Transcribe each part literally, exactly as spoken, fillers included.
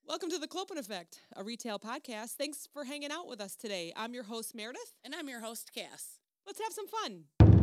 Welcome to the Clopen Effect, a retail podcast. Thanks for hanging out with us today. I'm your host, Meredith. And I'm your host, Cass. Let's have some fun.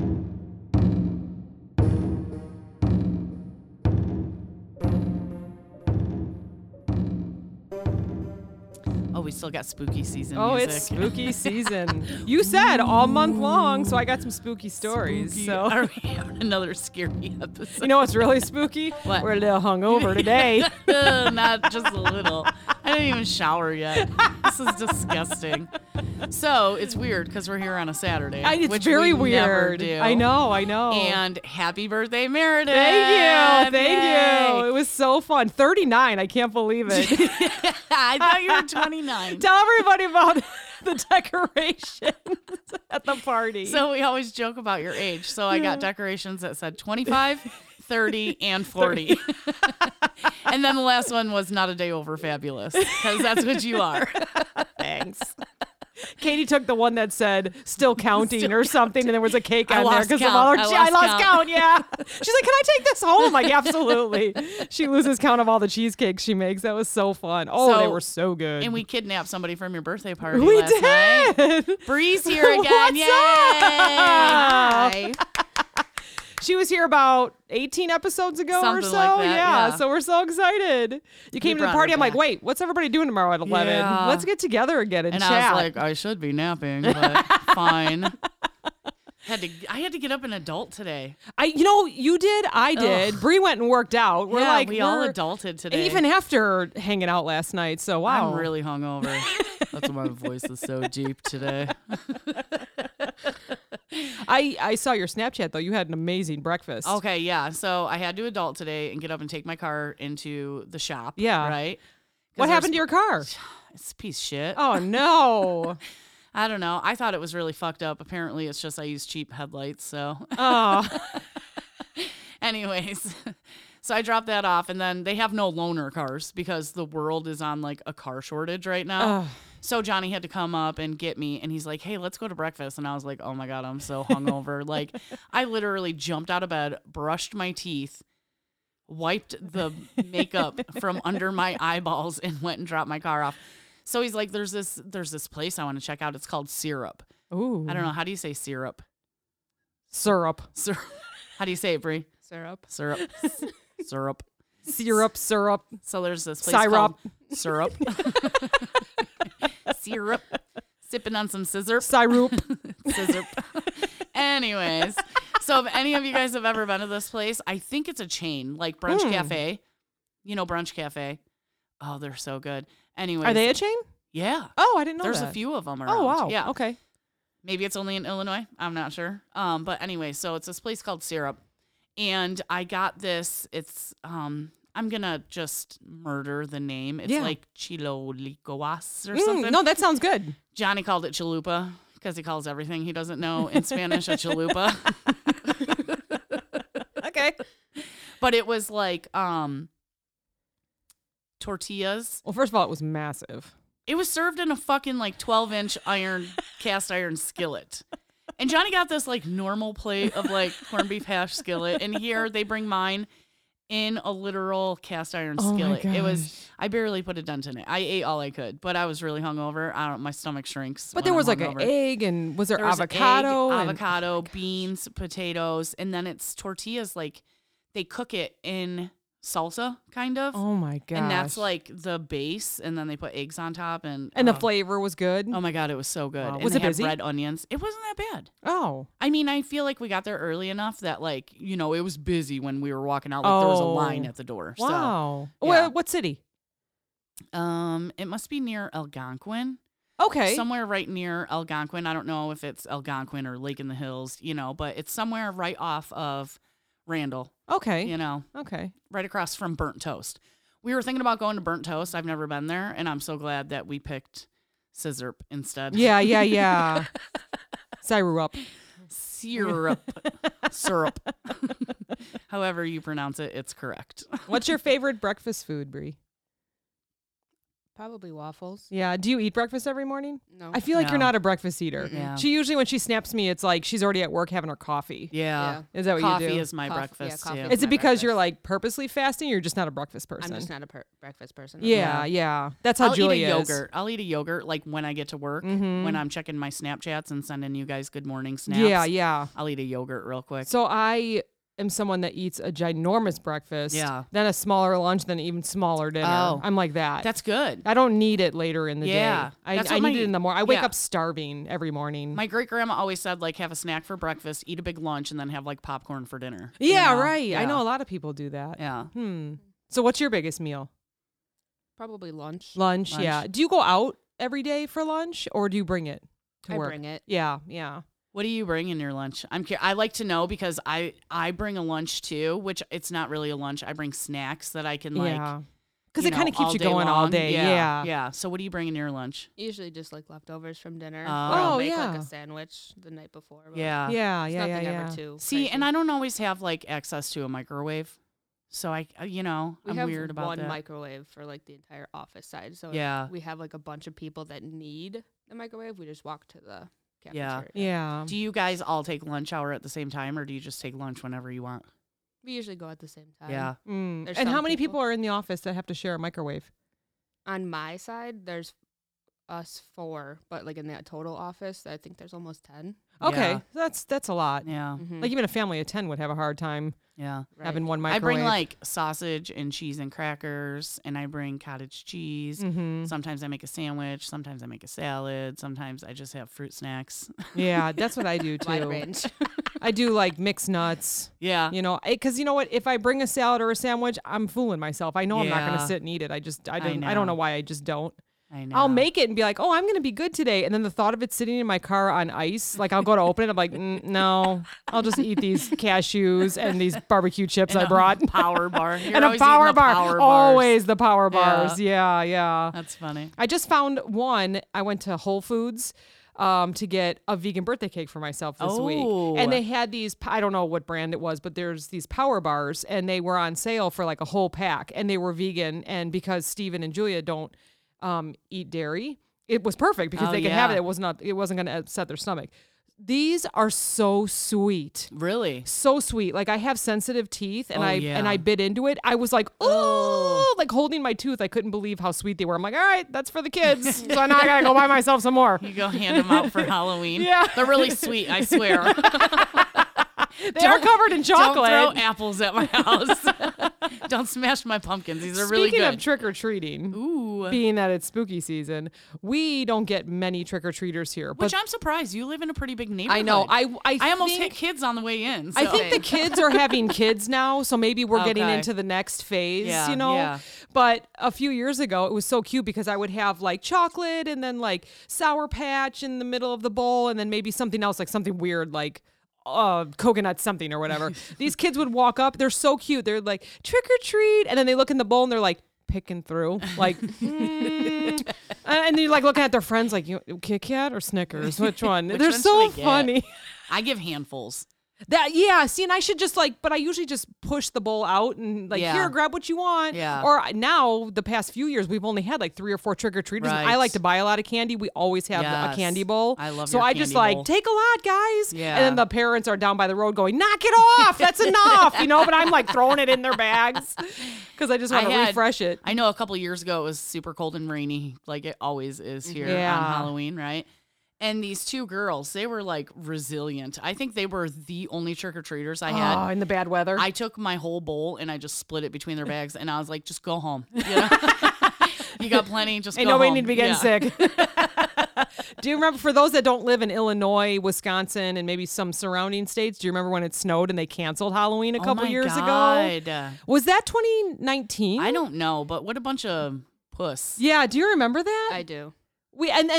Oh, we still got spooky season Oh, music. it's spooky season. You said all month long, so I got some spooky stories. Spooky. So Are we having another scary episode? you know what's really spooky? What? We're a little hungover today. Not just a little. I didn't even shower yet. This is disgusting. So it's weird because we're here on a Saturday. I, it's which very we never weird. do. I know, I know. And happy birthday, Meredith. Thank you, thank Yay. you. It was so fun. thirty-nine, I can't believe it. I thought you were twenty-nine. Tell everybody about the decorations at the party. So we always joke about your age. So I got decorations that said twenty-five, thirty, and forty. And then the last one was not a day over fabulous, because that's what you are. Thanks. Katie took the one that said "still counting" Still or something, and there was a cake I on there lost because of count. all her. I che- lost I lost count. count. Yeah, she's like, "Can I take this home?" I'm like, "Absolutely." She loses count of all the cheesecakes she makes. That was so fun. Oh, So- they were so good. And we kidnapped somebody from your birthday party we last night. did. Bree's here again. What's Yay! up? Hi. She was here about eighteen episodes ago Something or so. like that, yeah. So we're so excited. You came to the brought party. her I'm like, back. wait, what's everybody doing tomorrow at eleven? Yeah. Let's get together again and, And chat. I was like, I should be napping, but fine. Had to. I had to get up an adult today. I, you know, you did, I did. Ugh. All went and worked out. We're yeah, like, we all we're- adulted today. even after hanging out last night. So wow, I'm really hungover. That's why my voice is so deep today. I I saw your Snapchat though. You had an amazing breakfast. Okay, yeah. So I had to adult today and get up and take my car into the shop. Yeah. Right? 'Cause What there's- happened to your car? It's a piece of shit. Oh no. I don't know. I thought it was really fucked up. Apparently, it's just I use cheap headlights. So, Oh. anyways, so I dropped that off, and then they have no loaner cars because the world is on like a car shortage right now. Ugh. So Johnny had to come up and get me, and he's like, "Hey, let's go to breakfast." And I was like, "Oh my god, I'm so hungover." Like, I literally jumped out of bed, brushed my teeth, wiped the makeup from under my eyeballs, and went and dropped my car off. So he's like, "There's this, there's this place I want to check out. It's called Syrup." Ooh. I don't know. How do you say syrup? Syrup. Syrup. How do you say it, Brie? Syrup. Syrup. Syrup. Syrup. Syrup. So there's this place Syrup. called Syrup. Syrup. Sipping on some scissor. Syrup. Scissor. Anyways, so if any of you guys have ever been to this place, I think it's a chain, like Brunch Hmm. Cafe. You know Brunch Cafe? Oh, they're so good. Anyways. Are they a chain? Yeah. Oh, I didn't know There's that. a few of them around. Oh wow. Yeah. Okay. Maybe it's only in Illinois. I'm not sure. Um, but anyway, so it's this place called Syrup. And I got this. It's um I'm gonna just murder the name. It's Yeah. like Chilolicoas or Mm, something. no, that sounds good. Johnny called it chalupa because he calls everything he doesn't know in Spanish a chalupa. Okay. But it was like um tortillas. Well, first of all, it was massive. It was served in a fucking like twelve inch iron cast iron skillet. And Johnny got this like normal plate of like corned beef hash skillet. And here they bring mine in a literal cast iron Oh my skillet. It was, gosh. I barely put a dent in it. I ate all I could, but I was really hungover. I don't, my stomach shrinks. But when there I'm was like an hungover. egg, and was there, There was avocado? egg, and- avocado, beans, potatoes, and then it's tortillas. Like they cook it in salsa, kind of. Oh my god. And that's like the base, and then they put eggs on top, and And the oh, flavor was good. oh my god, it was so good. Wow. And Was they it had busy? red onions. It wasn't that bad. Oh. I mean, I feel like we got there early enough that like you know it was busy when we were walking out. Like there was a line Oh. at the door. Wow. yeah. Well, what city? So um, it must be near Algonquin. Okay. Somewhere right near Algonquin. I don't know if it's Algonquin or Lake in the Hills, you know, but it's somewhere right off of Randall, okay. you know, Okay. right across from Burnt Toast. We were thinking about going to Burnt Toast. I've never been there, and I'm so glad that we picked Scissorp instead. Yeah, yeah, yeah. Syrup. Syrup. Syrup. However you pronounce it, it's correct. What's your favorite breakfast food, Brie? Probably waffles. Yeah. Do you eat breakfast every morning? No. I feel like you're No. not a breakfast eater. Yeah. She usually, when she snaps me, it's like she's already at work having her coffee. Yeah. Is that what Coffee you do? is my Coffee- yeah, breakfast coffee too. is Is it my because you're breakfast. like purposely fasting? Or you're just not a breakfast person. I'm just not a per- breakfast person. Yeah, yeah. That's how I'll Julia eat a is. yogurt. I'll eat a yogurt like when I get to work, Mhm. when I'm checking my Snapchats and sending you guys good morning snaps. Yeah, yeah. I'll eat a yogurt real quick. So I am someone that eats a ginormous breakfast, Yeah. then a smaller lunch, then an even smaller dinner. Oh. I'm like that. That's good. I don't need it later in the Yeah. day. I, That's I what need my- it in the morning. I wake yeah. up starving every morning. My great grandma always said like have a snack for breakfast, eat a big lunch, and then have like popcorn for dinner. you yeah, know? right. I Yeah. know a lot of people do that. Yeah. Hmm. So what's your biggest meal? Probably lunch. Lunch, Lunch. yeah. Do you go out every day for lunch or do you bring it to I work? bring it. Yeah, yeah. What do you bring in your lunch? I'm cur- I like to know because I I bring a lunch too, which it's not really a lunch. I bring snacks that I can like. yeah. Because you it kind know, of keeps all you day going all long. day. Yeah, Yeah. Yeah. So what do you bring in your lunch? Usually just like leftovers from dinner. Oh. Or I'll Oh, make yeah. like a sandwich the night before. but Yeah. Yeah, it's yeah, yeah, nothing yeah. ever too See, crazy. and I don't always have like access to a microwave, so I uh, you know we I'm have weird about one that. microwave for like the entire office side. So if Yeah. we have like a bunch of people that need the microwave, we just walk to the Yeah. cafeteria. Yeah. Do you guys all take lunch hour at the same time, or do you just take lunch whenever you want? We usually go at the same time. Yeah. Mm. There's And how some many people- people are in the office that have to share a microwave? On my side, there's us four, but like in that total office, I think there's almost ten. Okay, Yeah. that's that's a lot. Yeah. Mhm. Like even a family of ten would have a hard time Yeah. Right. having one I microwave. bring like sausage and cheese and crackers, and I bring cottage cheese. Mm-hmm. Sometimes I make a sandwich. Sometimes I make a salad. Sometimes I just have fruit snacks. Yeah, that's what I do wide too. range. I do like mixed nuts. Yeah. You know, because you know what? If I bring a salad or a sandwich, I'm fooling myself. I know I'm not going Yeah. to sit and eat it. I just, I I don't, I, don't know. know why I just don't. I know. I'll make it and be like, oh, I'm going to be good today. And then the thought of it sitting in my car on ice, like I'll go to open it. I'm like, mm, no, I'll just eat these cashews and these barbecue chips And I a brought. power bar. You're and a always eating power the bar. Power bars. Always the power Yeah. bars. Yeah, yeah. That's funny. I just found one. I went to Whole Foods um, to get a vegan birthday cake for myself this week. Oh. And they had these, I don't know what brand it was, but there's these power bars and they were on sale for like a whole pack and they were vegan. And because Steven and Julia don't um, eat dairy, it was perfect because Oh, they could have it. yeah. It was not, it wasn't going to upset their stomach. These are so sweet. Really? So sweet. Like I have sensitive teeth and Oh, I yeah. and I bit into it. I was like, oh, like holding my tooth. I couldn't believe how sweet they were. I'm like, all right, that's for the kids. So now I gotta go buy myself some more. You go hand them out for Halloween. Yeah. They're really sweet, I swear. They are covered in chocolate. Don't throw apples at my house. Don't smash my pumpkins. These are really Speaking good. of trick or treating, Ooh. being that it's spooky season, we don't get many trick or treaters here. Which But I'm surprised. You live in a pretty big neighborhood. I know. I I, I almost think, hit kids on the way in. I so- think the kids are having kids now, so maybe we're getting Okay. into the next phase, Yeah, you know? yeah. But a few years ago, it was so cute because I would have like chocolate and then like Sour Patch in the middle of the bowl and then maybe something else, like something weird, like uh, coconut something or whatever. These kids would walk up. They're so cute. They're like, trick or treat. And then they look in the bowl and they're like, picking through, like, mm. and they're like looking at their friends, like, you Kit Kat or Snickers? Which one? Which They're one should so I get? funny. I give handfuls. That yeah, see, and I should just like, but I usually just push the bowl out and like, Yeah. here, grab what you want. Yeah. Or now, the past few years, we've only had like three or four trick or treaters. and I Right. like to buy a lot of candy. We always have a Yes. candy bowl. I love So your I just candy like bowl. take a lot, guys. Yeah. And then the parents are down by the road going, knock it off. That's enough, you know. But I'm like throwing it in their bags because I just want I to had- refresh it. I know a couple years ago it was super cold and rainy, like it always is here Yeah. on Halloween, right? And these two girls, they were like resilient. I think they were the only trick or treaters I had. Oh, in the bad weather. I took my whole bowl and I just split it between their bags, and I was like, just go home. You know? You got plenty, just Ain't go nobody home. need to be getting Yeah. sick. Do you remember, for those that don't live in Illinois, Wisconsin, and maybe some surrounding states, do you remember when it snowed and they canceled Halloween a Oh couple my years ago? God. Was that twenty nineteen? I don't know, but what a bunch of puss. Yeah, do you remember that? I do. we and and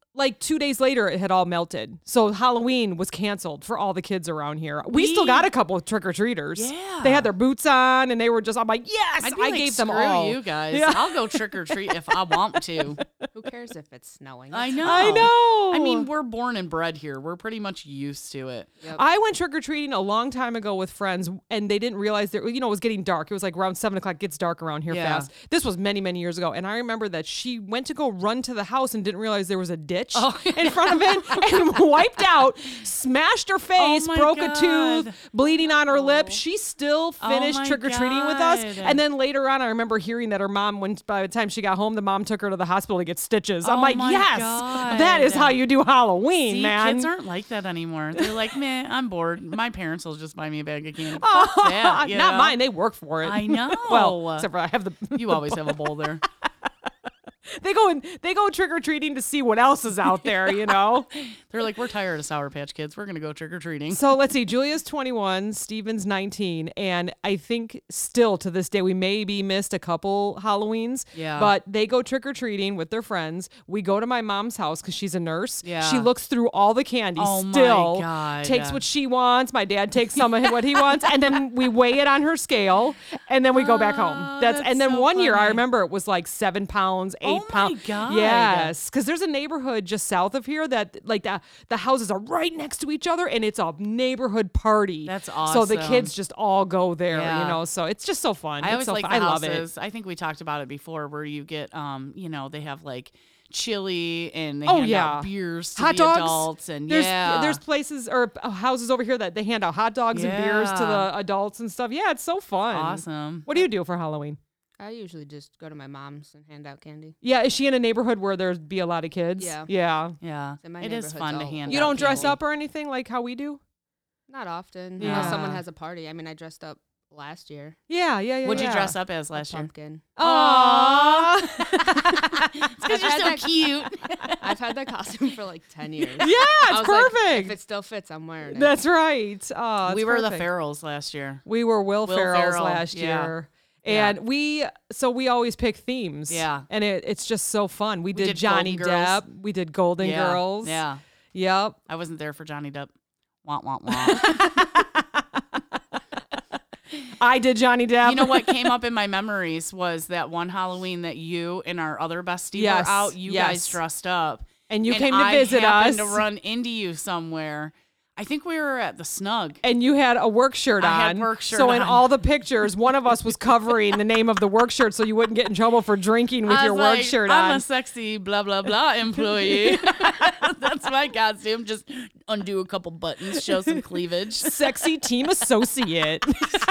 like two days later, it had all melted. So Halloween was canceled for all the kids around here. We, we still got a couple of trick or treaters. Yeah, they had their boots on, and they were just. I'm like, yes, I'd be I like, gave them screw all. you guys. Yeah. I'll go trick or treat if I want to. Who cares if it's snowing? I know. I know. I mean, we're born and bred here. We're pretty much used to it. Yep. I went trick or treating a long time ago with friends, and they didn't realize that you know it was getting dark. It was like around seven o'clock. It gets dark around here Yeah. fast. This was many many years ago, and I remember that she went to go run to the house and didn't realize there was a ditch Oh. in front of it, and wiped out, smashed her face, Oh my broke God. a tooth, bleeding on her lip. She still Oh finished my trick or treating with us, God. and then later on, I remember hearing that her mom, when by the time she got home, the mom took her to the hospital to get stitches. I'm Oh like, my yes, God. that is how you do Halloween, See, man. kids aren't like that anymore. They're like, man, I'm bored. My parents will just buy me a bag of candy. Oh, Fuck that, you not know? mine. They work for it. I know. well, except for I have the. You always have a bowl there. They go and they go trick or treating to see what else is out there, you know. They're like, we're tired of Sour Patch Kids. We're gonna go trick or treating. So let's see. Julia's twenty-one, Steven's nineteen, and I think still to this day we maybe missed a couple Halloweens. Yeah. But they go trick or treating with their friends. We go to my mom's house because she's a nurse. Yeah. She looks through all the candy. Oh my still God. takes what she wants. My dad takes some of what he wants, and then we weigh it on her scale, and then we go back home. Oh, That's, that's and then so one year I funny. remember it was like seven pounds, eight Oh my pounds. God. Yes, because there's a neighborhood just south of here that like the the houses are right next to each other, and it's a neighborhood party. That's So the awesome. kids just all go there, Yeah. you know. So it's just so fun. I It's always so like fun. the I love it. houses. I think we talked about it before, where you get, um, you know, they have like chili and they Oh, hand yeah. out beers to Hot the dogs. adults, and There's yeah, there's places or uh, houses over here that they hand out hot dogs and beers to Yeah. the adults and stuff. Yeah, it's so fun. awesome. What do you do for Halloween? I usually just go to my mom's and hand out candy. Yeah, is she in a neighborhood where there'd be a lot of kids? Yeah. Yeah. Yeah, So my it is neighborhood's fun to all hand. You out don't dress candy. up or anything like how we do? Not often, Yeah. unless someone has a party. I mean, I dressed up last year. Yeah, yeah, yeah. What'd yeah. you dress up as a last year? pumpkin. Aww. Because you're I've so had that- cute. I've had that costume for like ten years. Yeah, I it's was like, perfect. if it still fits, I'm wearing it. That's right. Oh, we it's were the perfect. Ferrells last year. We were Will, Will Ferrell's Ferrell, last yeah. year. Yeah. And we, so we always pick themes. Yeah. And it, it's just so fun. We, did, did Johnny Golden Girls. Depp. We did Golden yeah. Girls. Yeah, Yep. I wasn't there for Johnny Depp. Wah wah wah. I did Johnny Depp. You know what came up in my memories was that one Halloween that you and our other bestie Yes, were out. You yes. guys dressed up. And you and came to I visit happened us. to run into you somewhere. I think we were at the Snug. And you had a work shirt on. I had work shirt So in on. all the pictures, one of us was covering the name of the work shirt so you wouldn't get in trouble for drinking with I your was work like, shirt I'm on. a sexy blah blah blah employee. That's my costume. Just undo a couple buttons, show some cleavage. Sexy team associate.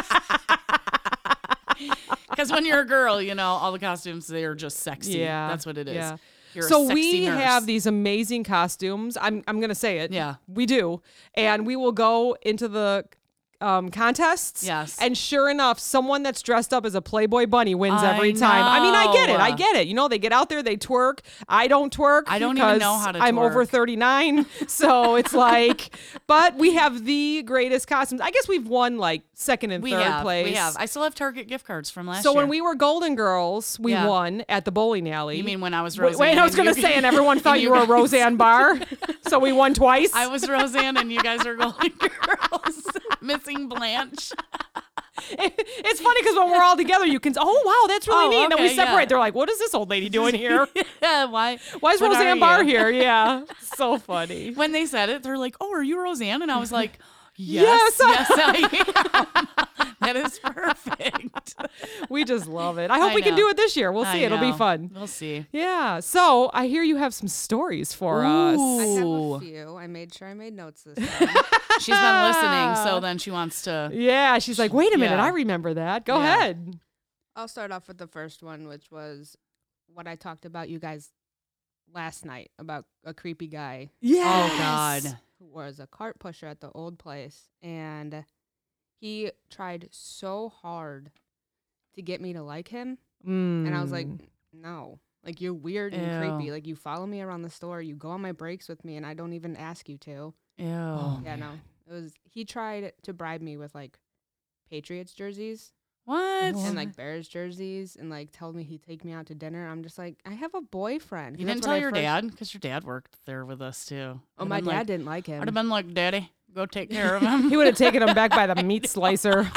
Because when you're a girl, you know all the costumes they are just sexy. Yeah, that's what it is. yeah. You're a So sexy we nurse. have these amazing costumes. I'm I'm gonna say it. Yeah. we do, and we will go into the um, contests. Yes. And sure enough, someone that's dressed up as a Playboy bunny wins I every time. I mean, I get it. I know. get it. You know, they get out there, they twerk. I don't twerk. I don't even know because how to I'm over twerk. thirty-nine, so it's like. But we have the greatest costumes. I guess we've won like second and We third have. place. We have. I still have Target gift cards from last So year. when we were Golden Girls, we Yeah. won at the bowling alley. You mean when I was Wait, Roseanne? wait, I was and going to you- say, and everyone thought and you were a guys- Roseanne Barr, so we won twice. I was Roseanne and you guys are Golden Girls. Missing Blanche. It's funny because when we're all together, you can. Oh wow, that's really Oh, neat. And then we okay, separate. yeah. They're like, "What is this old lady doing here? Yeah, why? Why is what are Roseanne Barr you? here?" Yeah, so funny. When they said it, they're like, "Oh, are you Roseanne?" And I was like, "Yes, Yes. yes, I am." That is perfect. We just love it. I hope I we can know. do it this year. We'll see. I It'll be know. fun. We'll see. Yeah. So I hear you have some stories for us. Ooh. I have Ooh. a few. I made sure I made notes this time. She's been listening, so then she wants to. Yeah. She's like, wait a minute. Yeah. I remember that. Go Yeah. ahead. I'll start off with the first one, which was what I talked about you guys last night about a creepy guy Yeah. Oh God. who was a cart pusher at the old place, and he tried so hard to get me to like him, and I was like, no, like you're weird and Ew. creepy. Like you follow me around the store, you go on my breaks with me, and I don't even ask you to. Ew. Oh. Yeah, no, it was. He tried to bribe me with like Patriots jerseys. What? and like Bears jerseys and like told me he'd take me out to dinner. I'm just like, I have a boyfriend. 'Cause You that's didn't when tell I your first- dad? Because your dad worked there with us, too. Oh, I'd my have dad been like, didn't like him. I'd have been like, Daddy, go take care of him. He would have taken him back by the meat slicer.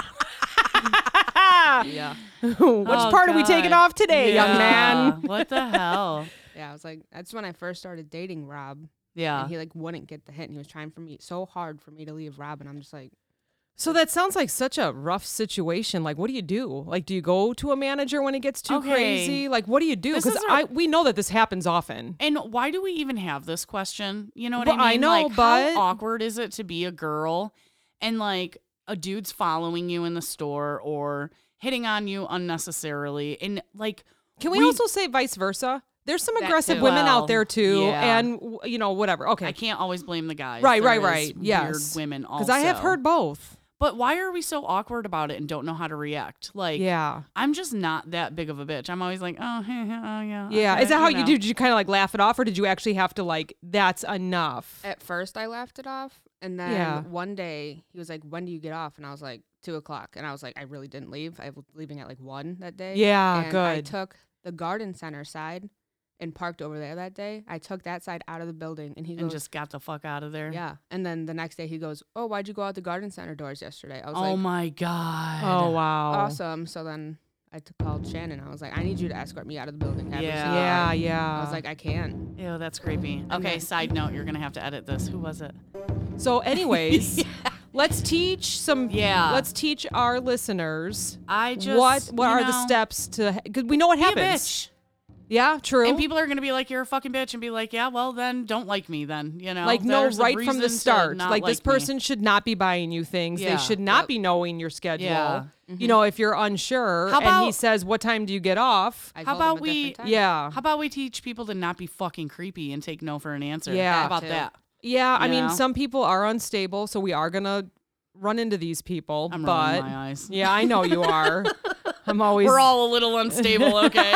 yeah. Which Oh, part are we taking God. off today, young Yeah. man? What the hell? Yeah, I was like, that's when I first started dating Rob. Yeah. And he like wouldn't get the hint. And he was trying for me so hard for me to leave Rob, and I'm just like, So that sounds like such a rough situation. Like, what do you do? Like, do you go to a manager when it gets too Okay. crazy? Like, what do you do? This Because is a- I we know that this happens often. And why do we even have this question? You know what Well, I I mean? know, like, but- how awkward is it to be a girl and like a dude's following you in the store or hitting on you unnecessarily? And like, Can we, we- also say vice versa? There's some That aggressive too. women Well, out there too, yeah. and w- you know whatever. Okay, I can't always blame the guys. Right, There right, is right. Weird Yes. women also. because I have heard both. But why are we so awkward about it and don't know how to react? Like, Yeah, I'm just not that big of a bitch. I'm always like, oh, oh yeah. yeah. okay," Is that how you, know. do? Did you kind of like laugh it off, or did you actually have to like? That's enough. at first I laughed it off, and then Yeah. one day he was like, when do you get off? And I was like, two o'clock, and I was like, I really didn't leave. I was leaving at like one that day. Yeah, and I good. took the garden center side and parked over there that day. I took that side out of the building, and he And goes, just got the fuck out of there. yeah. And then the next day he goes, oh, why'd you go out the garden center doors yesterday? I was Oh like, my God. Oh wow. awesome. So then I t- called Shannon. I was like, I need you to escort me out of the building. every Yeah. single Yeah, time. yeah. I was like, I can't. Ew, that's creepy. Okay, then- side note, you're gonna have to edit this. Who was it? So, anyways, let's teach some. Yeah. Let's teach our listeners I just what what you are the know, steps to because we know what Be a happens. bitch. Yeah, true. And people are gonna be like, "You're a fucking bitch," and be like, "Yeah, well then, don't like me then." You know, like no, There's a right from the reason to start. not Like, this me. person should not be buying you things. Yeah. They should not Yep. be knowing your schedule. Yeah. You know, if you're unsure How and he about- says, "What time do you get off?" I How told him about a we- different time. Yeah. How about we teach people to not be fucking creepy and take no for an answer? Yeah. How about That that? Yeah, I You mean, know? some people are unstable, so we are gonna run into these people. I'm but rolling my eyes. yeah, I know you are. I'm always. We're all a little unstable, okay?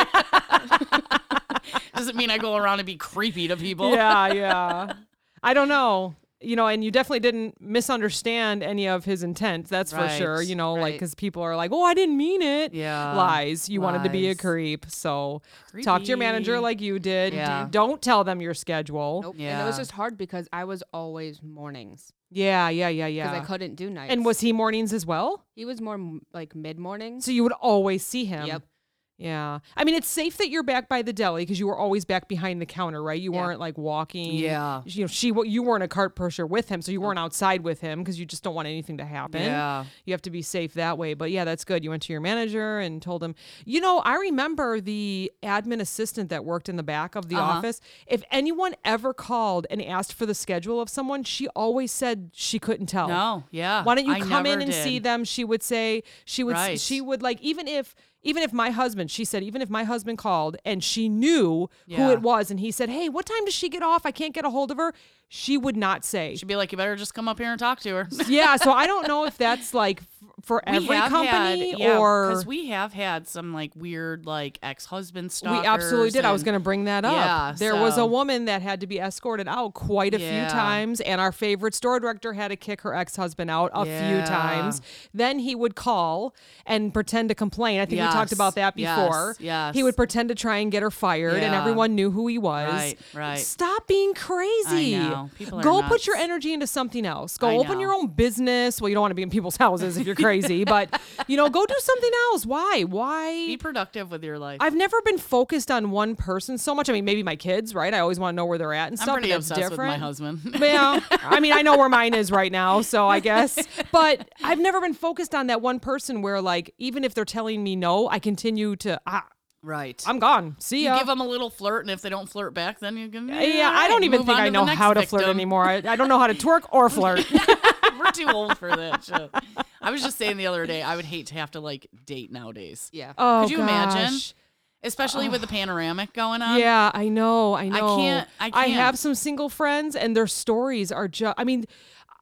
Doesn't mean I go around and be creepy to people. yeah, yeah. I don't know. You know, and you definitely didn't misunderstand any of his intent. That's for sure. Right, You know, like, right. because people are like, oh, I didn't mean it. Yeah. Lies. You wanted to be a Lies. creep. So talk to your manager Creepy. like you did. Yeah. Don't tell them your schedule. Nope. And it Yeah. was just hard because I was always mornings Yeah, yeah, yeah, because yeah. I couldn't do nights. And was he mornings as well? he was more m- like mid mornings. So you would always see him. Yep. Yeah. I mean, it's safe that you're back by the deli because you were always back behind the counter, right? You Yeah. weren't like walking. Yeah. You know, she you weren't a cart pusher with him, so you weren't outside with him because you just don't want anything to happen. Yeah. You have to be safe that way. But yeah, that's good. You went to your manager and told him. You know, I remember the admin assistant that worked in the back of the Uh-huh. office. If anyone ever called and asked for the schedule of someone, she always said she couldn't tell. No, yeah. Why don't you I come in never and did. see them? She would say she would Right. she would like even if even if my husband, she said, even if my husband called and she knew who Yeah. it was and he said, hey, what time does she get off? I can't get a hold of her. She would not say. She'd be like, you better just come up here and talk to her. Yeah. So I don't know if that's like f- for every company or because we have had some like weird like ex-husband stalkers. we absolutely did. I was and- going to bring that up. Yeah, there was a so- woman that had to be escorted out quite a Yeah. few times, and our favorite store director had to kick her ex-husband out a few Yeah. times. Then he would call and pretend to complain. I think we talked Yes, about that yes, before. yes. He would pretend to try and get her fired, and Yeah. everyone knew who he was. Right, right. Stop being crazy. I know. People are Go put nuts. your energy into something else. Go I open know. your own business. Well, you don't want to be in people's houses if you're crazy, but you know, go do something else. Why? Why? Be productive with your life. I've never been focused on one person so much. I mean, maybe my kids, right? I always want to know where they're at and I'm stuff. pretty and that's obsessed different. with my husband. Yeah, I mean, I know where mine is right now, so I guess. But I've never been focused on that one person where, like, even if they're telling me no, I continue to. Ah, Right. I'm gone. See you ya. give them a little flirt, and if they don't flirt back, then you can. yeah, I don't even move think on I to the know next how to flirt victim. anymore. I, I don't know how to twerk or flirt. We're too old for that shit. I was just saying the other day, I would hate to have to like date nowadays. Yeah. Oh, Could you imagine? gosh. Especially with the panoramic going on. Yeah, I know. I know. can't- I I can't. have some single friends, and their stories are just. I mean,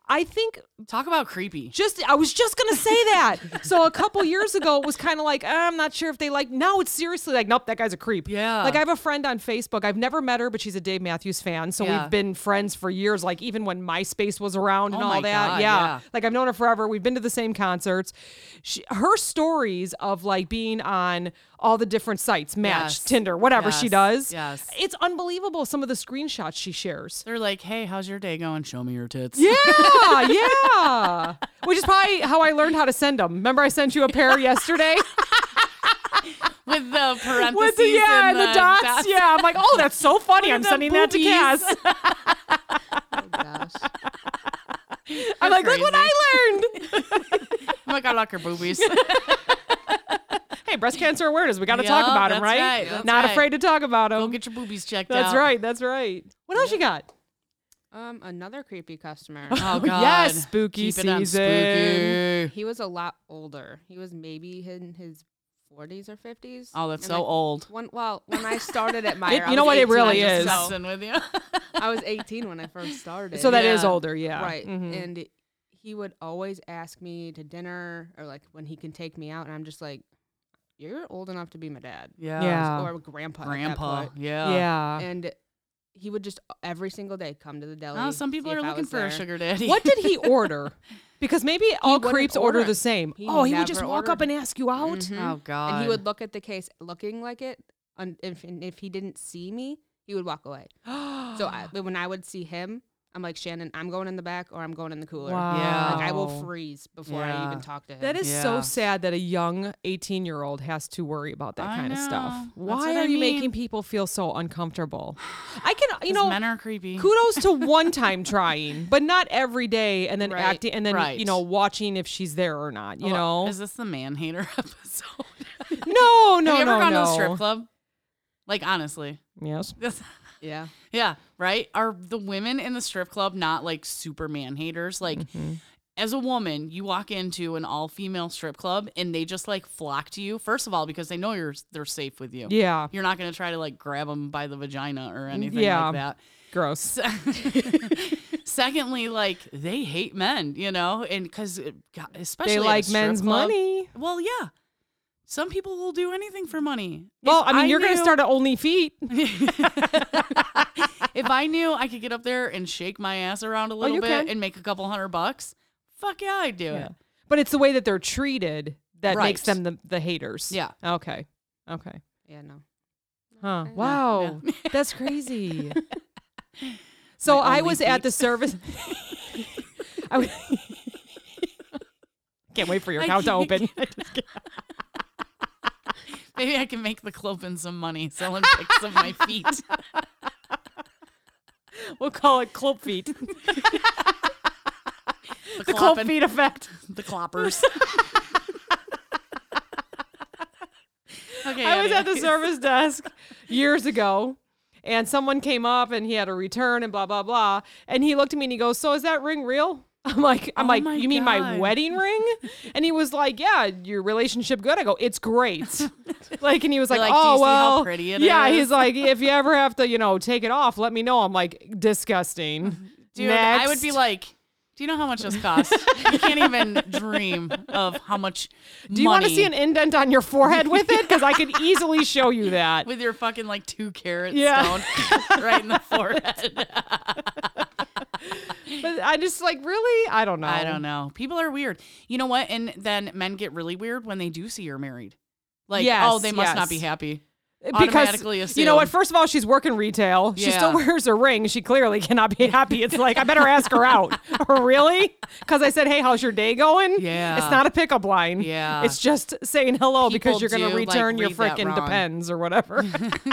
I think Talk about creepy. just I was just gonna say that. So a couple years ago, it was kind of like, uh, I'm not sure if they like. Now it's seriously like, nope, that guy's a creep. Yeah. Like I have a friend on Facebook. I've never met her, but she's a Dave Matthews fan. So Yeah. we've been friends for years. Like even when MySpace was around and Oh all my that. God, yeah. yeah. Like I've known her forever. We've been to the same concerts. She, her stories of like being on all the different sites, Match, Yes. Tinder, whatever she Yes. does. Yes. It's unbelievable. Some of the screenshots she shares. They're like, hey, how's your day going? Show me your tits. Yeah, yeah. Which is probably how I learned how to send them. Remember, I sent you a pair yesterday With the parentheses with the yeah and and the, dots. Yeah, I'm like, oh, that's so funny. Look I'm at the sending that to boobies. Cass. Oh gosh. I'm like, look what I learned. Oh my God, look her boobies. Hey, breast cancer awareness. We got to Yeah, talk about them, that's right? right, that's Not right. afraid to talk about them. Go get your boobies checked that's out. right. That's right. What else you got? Um, another creepy customer. Oh God. Yes, spooky Keep it on season. spooky. He was a lot older. He was maybe in his forties or fifties. Oh, that's And, so like, old. When, well, when I started at Meyer, It- I you know was what it really eighteen, is. so- Messing with you. I was eighteen when I first started. So that is Yeah. older, yeah. right, Mhm. and he would always ask me to dinner or like when he can take me out, and I'm just like, "You're old enough to be my dad Yeah. Yeah. or grandpa." at that Grandpa. point. Yeah. yeah. And he would just every single day come to the deli. Oh, some people see are if I looking was for a there. sugar daddy. What did he order? Because maybe all wouldn't creeps order. order. the same. He oh, he would just never walk up ordered. and ask you out. Mhm. Oh God. And he would look at the case looking like it. And if, and if he didn't see me, he would walk away. So I, when I would see him, I'm like, Shannon, I'm going in the back or I'm going in the cooler. Wow. Yeah. Like I will freeze before I Yeah. even talk to him. That is so Yeah. sad that a young eighteen-year-old has to worry about that I kind of know. stuff. That's Why what are I you mean. making people feel so uncomfortable? I can, you 'Cause know, men are creepy. kudos to one time trying, but not every day, and then Right. acting, and then Right. you know, watching if she's there or not. You Well, know, is this the man hater episode? no, no, Have you ever no, gone no. to a strip club? Like honestly. Yes. yeah. Yeah, right? Are the women in the strip club not like super man haters? Like Mm-hmm. as a woman, you walk into an all-female strip club and they just like flock to you. First of all, because they know you're they're safe with you. Yeah. You're not going to try to like grab them by the vagina or anything Yeah. like that. Gross. Secondly, like they hate men, you know, and because especially They at a like strip men's club- money. Well, yeah, some people will do anything for money. Well, If I mean, you're going to knew- start at Only Feet. If I knew I could get up there and shake my ass around a little you bit can. and make a couple hundred bucks, fuck yeah, I'd do Yeah. it. But it's the way that they're treated that makes Right. them the, the haters. Yeah. Okay. Okay. Yeah, no. Huh. Yeah. Wow. That's crazy. So My I only was at feet. the service. I w- Can't wait for your I account to can't- open. Maybe I can make the Clopen some money selling pics of my feet. We'll call it Clope Feet. The, The Clope cloppin', Feet effect. the cloppers. Okay, I was at the anyways. service desk years ago, and someone came up and he had a return and blah blah blah, and he looked at me and he goes, "So is that ring real?" I'm like, I'm Oh like, my "You mean my God. wedding ring?" And he was like, "Yeah, your relationship good?" I go, "It's great." Like, and he was like, You're like, "Do "Oh you see how well, pretty it yeah." is?" He's like, "If you ever have to, you know, take it off, let me know." I'm like, disgusting. Dude, I would be Next. like, do you know how much this costs? You can't even dream of how much "Do you want to money see an indent on your forehead with it? Because I could easily show you that." with your fucking like two carat Yeah. stone right in the forehead. But I just like, really, I don't know. I don't know. People are weird. You know what? And then men get really weird when they do see you're married. Like, Yes, oh, they must not be yes. happy. Because Automatically you know what? assume. First of all, she's working retail. She still Yeah. wears a ring. She clearly cannot be happy. It's like I better ask her out. Really? Because I said, "Hey, how's your day going?" Yeah. It's not a pickup line. Yeah. It's just saying hello because People you're going to do, like, return your read that freaking wrong. depends or whatever.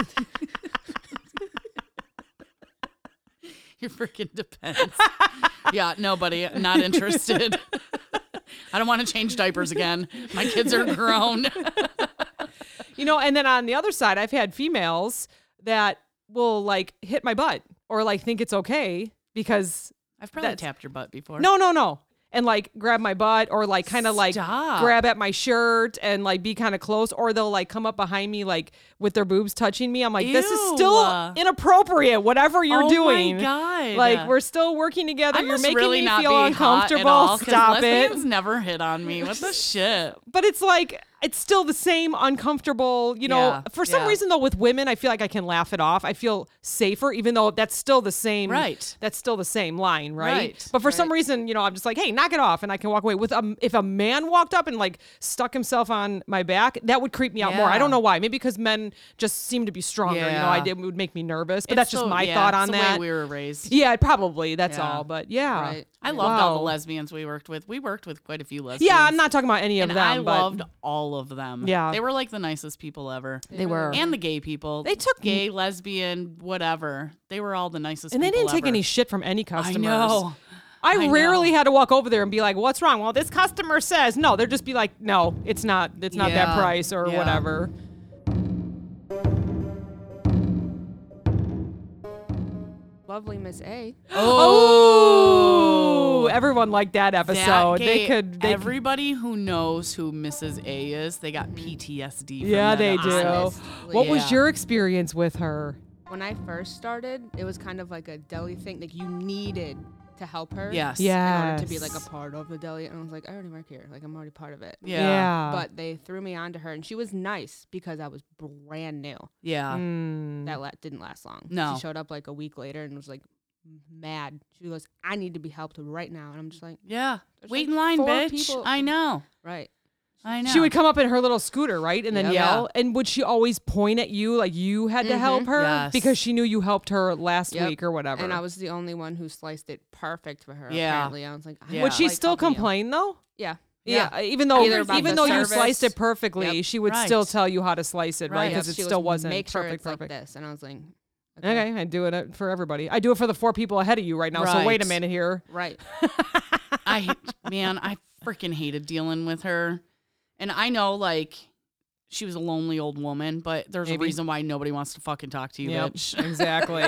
Your freaking depends. Yeah, nobody. Not interested. I don't want to change diapers again. My kids are grown. You know, and then on the other side, I've had females that will like hit my butt or like think it's okay because I've probably That's- tapped your butt before. no, no, no. and like grab my butt or like kind of like Stop. grab at my shirt and like be kind of close, or they'll like come up behind me like with their boobs touching me. I'm like, this is Ew. still inappropriate, whatever you're oh doing. my God. Like, we're still working together. I You're must making really me not feel be hot at uncomfortable. all, 'cause Stop it. lesbians never hit on me. What the shit? But it's like, it's still the same uncomfortable, you know. Yeah, For some yeah. reason, though, with women, I feel like I can laugh it off. I feel safer, even though that's still the same. Right. That's still the same line, right? Right, But for some right. reason, you know, I'm just like, hey, knock it off, and I can walk away. With a, if a man walked up and like stuck himself on my back, that would creep me out more. I Yeah. don't know why. Maybe because men just seem to be stronger. You know, Yeah. I, it would make me nervous. But It's that's just so- my yeah, thought it's on the that. way we were raised. Yeah, probably. That's Yeah. all. But yeah. Right. I loved all the Wow. lesbians we worked with. We worked with quite a few lesbians. Yeah, I'm not talking about any of and them. I but loved all of them. Yeah. They were like the nicest people ever. They were. And the gay people. They took- gay, lesbian, whatever. They were all the nicest And they people didn't take ever. any shit from any customers. I know. I, I rarely know. had to walk over there and be like, "What's wrong?" Well, this customer says no. They'll just be like, "No, it's not. It's not that Yeah, price or yeah. whatever." Lovely Miss A. Oh, everyone liked that episode. That they gay- could. They could- everybody who knows who Missus A is, they got P T S D. From yeah, that they do. episode. Honestly. What was Yeah. your experience with her? When I first started, it was kind of like a deli thing. Like you needed to help her. Yes. In Yeah. order to be like a part of the deli. And I was like, I already work here. Like I'm already part of it. Yeah. But they threw me onto her, and she was nice because I was brand new. Yeah. Mm. That la- didn't last long. No. She showed up like a week later and was like mad. She goes, I need to be helped right now. And I'm just like, Yeah. There's Wait like in line, four bitch. people- I know. right. I know. She would come up in her little scooter, right, and then Yep. yell. And would she always point at you like you had to help Mhm. her Yes. because she knew you helped her last Yep. week or whatever? And I was the only one who sliced it perfect for her. Yeah. Apparently, I was like, I Yeah. Would she like still helping you. complain though? Yeah. Yeah, even though Either about even the though you service. sliced it perfectly, Yep. she would Right. still tell you how to slice it, right? Right. Because Yep. it She still was, wasn't make sure perfect. it's like perfect. this. And I was like, Okay, I do it for everybody. I do it for the four people ahead of you right now. So Right. wait a minute here. right. I man, I freaking hated dealing with her. And I know like she was a lonely old woman, but there's Maybe. a reason why nobody wants to fucking talk to you, Yep, bitch. exactly.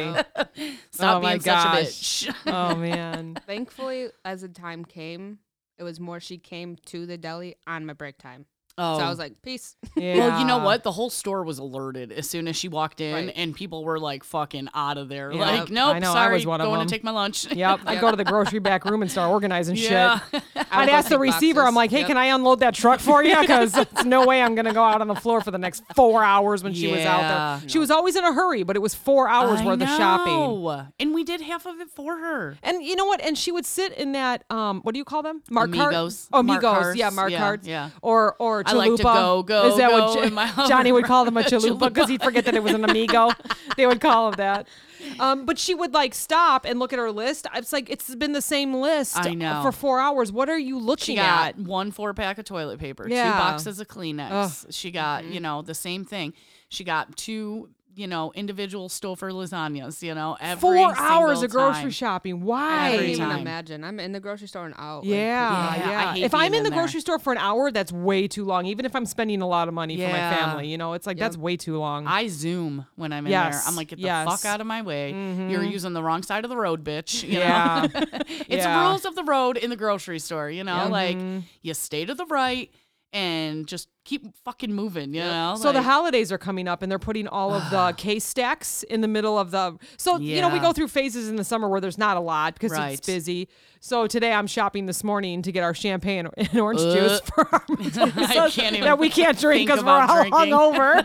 Stop Oh my being such a gosh. bitch. Oh man. Thankfully, as the time came, it was more she came to the deli on my break time. Oh. So I was like, peace. Yeah. Well, you know what? The whole store was alerted as soon as she walked in, Right. and people were like fucking out of there. Yeah. Like, I nope, know, I sorry, was one of going them. to take my lunch. Yep. I go to the grocery back room and start organizing yeah. shit. I I'd would go ask the take receiver, I'm boxes. like, hey, Yep. can I unload that truck for you? Because there's no way I'm going to go out on the floor for the next four hours when she was out Yeah. there. She was always in a hurry, but it was four hours I worth of shopping. know. And we did half of it for her. And you know what? And she would sit in that, um, what do you call them? Mark Amigos. Oh, Mark Amigos. carts. Yeah, Mark Yeah, carts. yeah. Or, or chalupa. I like to go, go, Is that go what in my Johnny would call them a Chalupa. chalupa because he'd forget that it was an amigo. They would call him that. Um, but she would like stop and look at her list. It's like it's been the same list I know. for four hours. What are you She looking got at? one four pack of toilet paper, two Yeah. boxes of Kleenex. Ugh. She got, you know, the same thing. She got two, you know, individual Stouffer lasagnas, you know, every Four hours single of grocery time. shopping. I Why? couldn't Every even time. imagine. I'm in the grocery store and out. like, Yeah, Yeah, yeah. I hate if I'm being in the in there. grocery store for an hour, that's way too long. Even if I'm spending a lot of money for my Yeah. family, you know, it's like Yep. that's way too long. I zoom when I'm in Yes, there. I'm like, get the yes. fuck out of my way. Mhm. You're using the wrong side of the road, bitch. You Yeah. know? It's Yeah. the rules of the road in the grocery store, you know? Yep. Like, Mhm. you stay to the right and just keep fucking moving, you know? So the Like- holidays are coming up, and they're putting all of the case stacks in the middle of the. So you know we Yeah. go through phases in the summer where there's not a lot because Right. it's busy. So today I'm shopping this morning to get our champagne and orange Uh, juice for our I can't even that we can't drink think because we're about all drinking.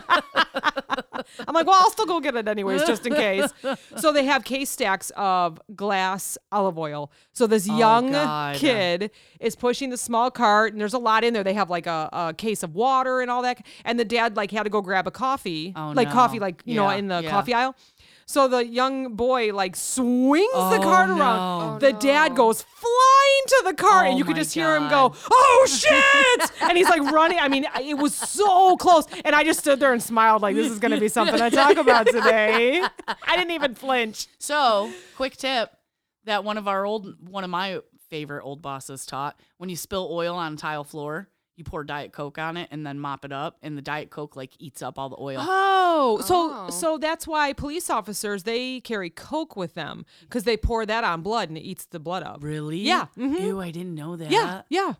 hungover. I'm like, well, I'll still go get it anyways, just in case. So they have case stacks of glass olive oil. So this young Oh, God. kid is pushing the small cart, and there's a lot in there. They have like a, a case of water and all that. And the dad like had to go grab a coffee, Oh, like no. coffee, like you know, Yeah, in the yeah. coffee aisle. So the young boy like swings the Oh, cart no. around. Oh, the no. dad goes flying to the cart, Oh, and you could my just hear him go, God. "Oh shit!" and he's like running. I mean, it was so close, and I just stood there and smiled like this is going to be something I talk about today. I didn't even flinch. So, quick tip that one of our old, one of my favorite old bosses taught: when you spill oil on tile floor, you pour Diet Coke on it and then mop it up, and the Diet Coke like eats up all the oil. Oh, so Oh. so that's why police officers, they carry Coke with them because they pour that on blood and it eats the blood up. Really? Yeah. Mhm. Ew, I didn't know that. Yeah, yeah.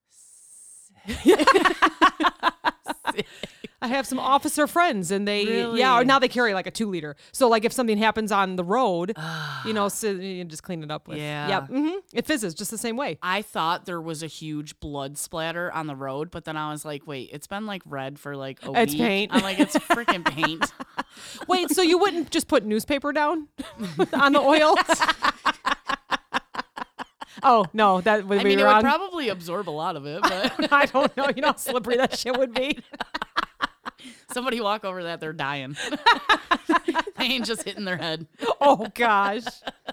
I have some officer friends, and they Really? yeah. Or now they carry like a two liter. So like if something happens on the road, you know, so you just clean it up with. Yeah. Yep. hmm It fizzes just the same way. I thought there was a huge blood splatter on the road, but then I was like, wait, it's been like red for like a It's week. paint. I'm like, it's freaking paint. Wait, so you wouldn't just put newspaper down on the oil? Oh no, that would I be mean, it wrong. would probably absorb a lot of it, but I don't know. You know how slippery that shit would be. somebody walk over that, they're dying. They ain't just hitting their head. Oh gosh.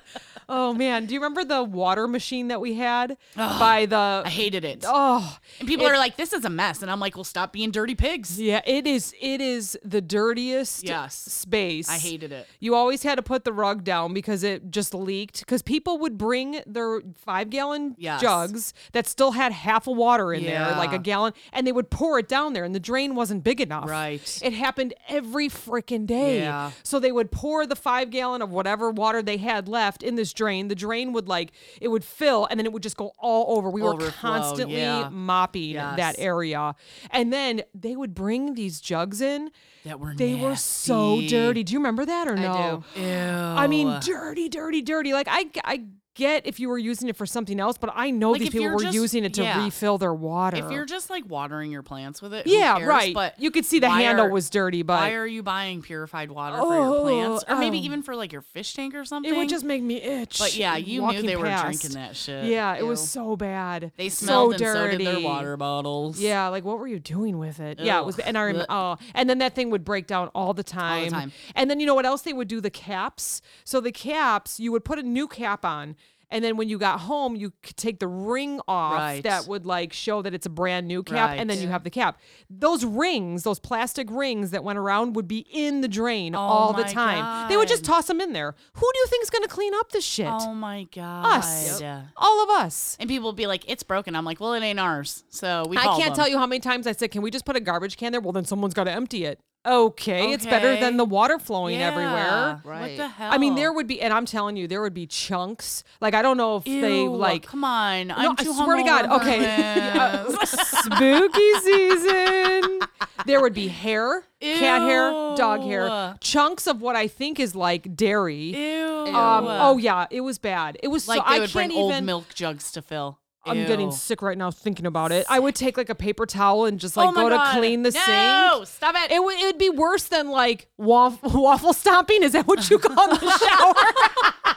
Oh man, do you remember the water machine that we had by the? I hated it. Oh, And people it- are like, this is a mess. And I'm like, well, stop being dirty pigs. yeah, it is. It is the dirtiest Yes. space. I hated it. You always had to put the rug down because it just leaked. Because people would bring their five gallon Yes. jugs that still had half a water in there, like a Yeah. gallon, and they would pour it down there, and the drain wasn't big enough. Right. It happened every freaking day. Yeah. So they would pour the five gallon of whatever water they had left in this drain. The drain would like it would fill, and then it would just go all over. We were Overflow, constantly yeah. mopping Yes. that area, and then they would bring these jugs in. That were They were so nasty. dirty. Do you remember that or I no? do. Ew. I mean, dirty, dirty, dirty. Like I, I get if you were using it for something else, but I know Like, these if people you're were just- using it to yeah. refill their water. if you're just like watering your plants with it, who yeah, cares? right. But you could see the why handle are- was dirty, but why are you buying purified water for your Oh, plants, or maybe um, even for like your fish tank or something? it would just make me itch. But yeah, you knew walking they were past. drinking that shit. Yeah, it was Ew. so bad. They so smelled and dirty. so did their water bottles. Yeah, like what were you doing with it? Yeah, it was, Ugh. and I remember. Oh, and then that thing would break down all the time. time. And then you know what else they would do? The caps. So the caps, you would put a new cap on. And then when you got home, you could take the ring off Right. that would like show that it's a brand new cap, and then Right. you have the cap. Those rings, those plastic rings that went around, would be in the drain Oh all the my time. They would just God. toss them in there. Who do you think is going to clean up this shit? Oh my god. Us, Yeah. all of us. And people will be like, "It's broken." I'm like, "Well, it ain't ours." So we. I called can't them. tell you how many times I said, "Can we just put a garbage can there?" Well, then someone's got to empty it. Okay, it's better Okay. than the water flowing Yeah. everywhere. What Right. the hell? I mean, there would be, and I'm telling you, there would be chunks. Like I don't know if they Ew, like. Come on. No, I'm I too swear to God. hungover for Okay, this. spooky season. There would be hair, cat hair, dog hair, Ew. chunks of what I think is like dairy. Ew. Um, oh yeah, it was bad. It was like so they I would can't bring old even. milk jugs to fill. I'm getting Ew. sick right now thinking about it. I would take like a paper towel and just like Oh my go God. to clean the no, sink. stop it. It would it would be worse than like waffle, waffle stomping. Is that what you call the shower?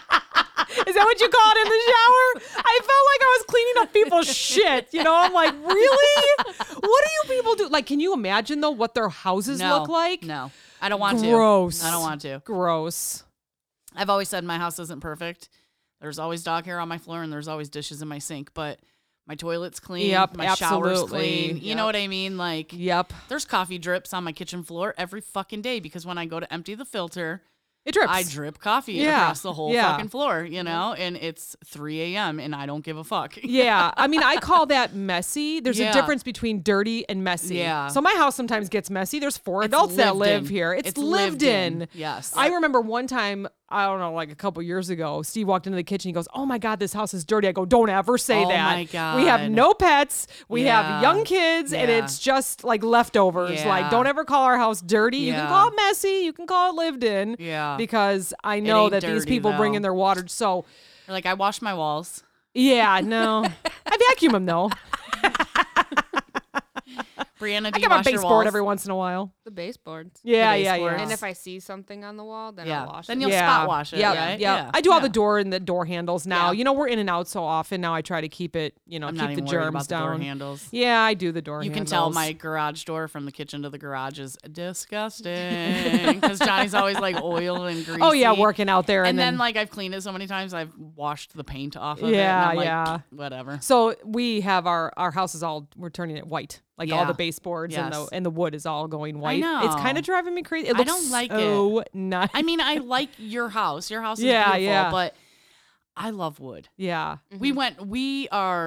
Is that what you call it in the shower? I felt like I was cleaning up people's shit. You know, I'm like, really? What do you people do? Like, can you imagine though what their houses no, look like? No, I don't want Gross. to. I don't want to. Gross. I've always said my house isn't perfect. There's always dog hair on my floor and there's always dishes in my sink, but my toilet's clean. Yep, my shower's absolutely. clean. You Yep. know what I mean? Like, Yep. there's coffee drips on my kitchen floor every fucking day because when I go to empty the filter, It drips. I drip coffee Yeah, across the whole yeah. fucking floor, you know? And it's three a.m. and I don't give a fuck. Yeah, I mean, I call that messy. There's a Yeah. difference between dirty and messy. Yeah. So my house sometimes gets messy. There's four It's adults that lived live in. here. It's, It's lived, lived in. in. Yes. I remember one time, I don't know, like a couple years ago, Steve walked into the kitchen. He goes, "Oh my God, this house is dirty." I go, "Don't ever say Oh that. my We have God. no pets. We have Yeah. young kids, and Yeah. it's just like leftovers. Like, Yeah. don't ever call our house dirty. You can Yeah. call it messy. You can call it lived in. Yeah. Because I know ain't that these dirty, people bring though. in their water. So, Like, I wash my walls. yeah, no. I vacuum them though. Brianna, do I you get my wash your baseboard walls? every once in a while. The baseboards. Yeah, The yeah, baseboards. yeah. And if I see something on the wall, then Yeah. I'll wash Then it. you'll yeah. spot wash it, Yep, right? yep. Yeah. I do all Yeah. the door and the door handles now. Yeah. You know, we're in and out so often now. I try to keep it, you know, I'm keep not the even worried germs about the down. door handles. Yeah, I do the door You can handles. tell my garage door from the kitchen to the garage is disgusting because Johnny's always like oil and greasy. Oh yeah, working out there, And, and, then, like I've cleaned it so many times, I've washed the paint off of it. Yeah, and I'm like, yeah. whatever. so we have our our house is all we're turning it white, like all Yeah. the baseboards and the Yes. and the wood is all going white. It's kind know. of driving me crazy. It I looks don't like so nice. I mean, I like your house. Your house is Yeah, beautiful, yeah. but I love wood. yeah, We went. We are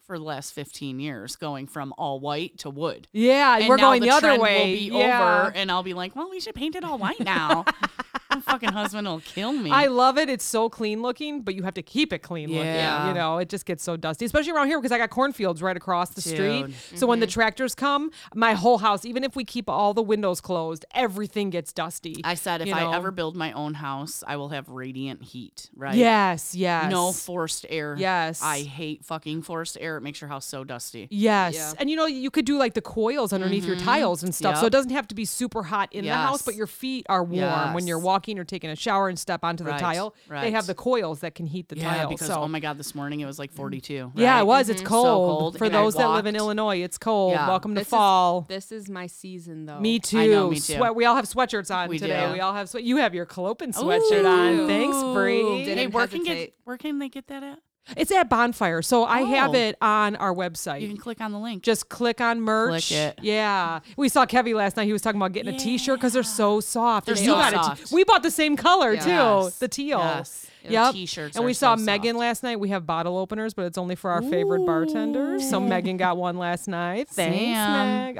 for the last fifteen years, going from all white to wood. Yeah, And we're now going the the other trend way. will be yeah. over, and I'll be like, well, we should paint it all white now. My fucking husband will kill me. I love it. It's so clean looking, but you have to keep it clean looking. Yeah. You know, it just gets so dusty, especially around here because I got cornfields right across the street. Dude. So when the tractors come, my whole house, even if we keep all the windows closed, everything gets dusty. I said if you I know? ever build my own house, I will have radiant heat, right? Yes, yes. No forced air. Yes. I hate fucking forced air. It makes your house so dusty. Yes. Yeah. And you know, you could do like the coils underneath your tiles and stuff. So Yep. it doesn't have to be super hot in the house, Yes. but your feet are warm when you're Yes. walking or taking a shower and step onto the Right, tile. They right. have the coils that can heat the Yeah, tile. because so oh my god, this morning it was like forty-two. yeah, right? it was. It's So cold. cold, For and I those that live in walked. Illinois, it's cold. Yeah. Welcome to This is- fall. This is my season, though. Me too. I know, me too. Sweat. We all have sweatshirts on We today. do. We all have sweat. You have your Clopen sweatshirt on. Thanks, Bree. Didn't Hey, where can get hesitate. where can they get that at? It's at Bonfire. So I have Oh. it on our website. You can click on the link. Just click on merch. Click it. Yeah. We saw Kevy last night. He was talking about getting a t-shirt because they're so soft. They're And so you got a t- soft. we bought the same color Yes. too. The teal. Yes. The Yep. T-shirts And we are saw so Megan soft. last night. We have bottle openers, but it's only for our favorite bartenders. So Megan got one last night. Thanks, Sam, Meg. Sam,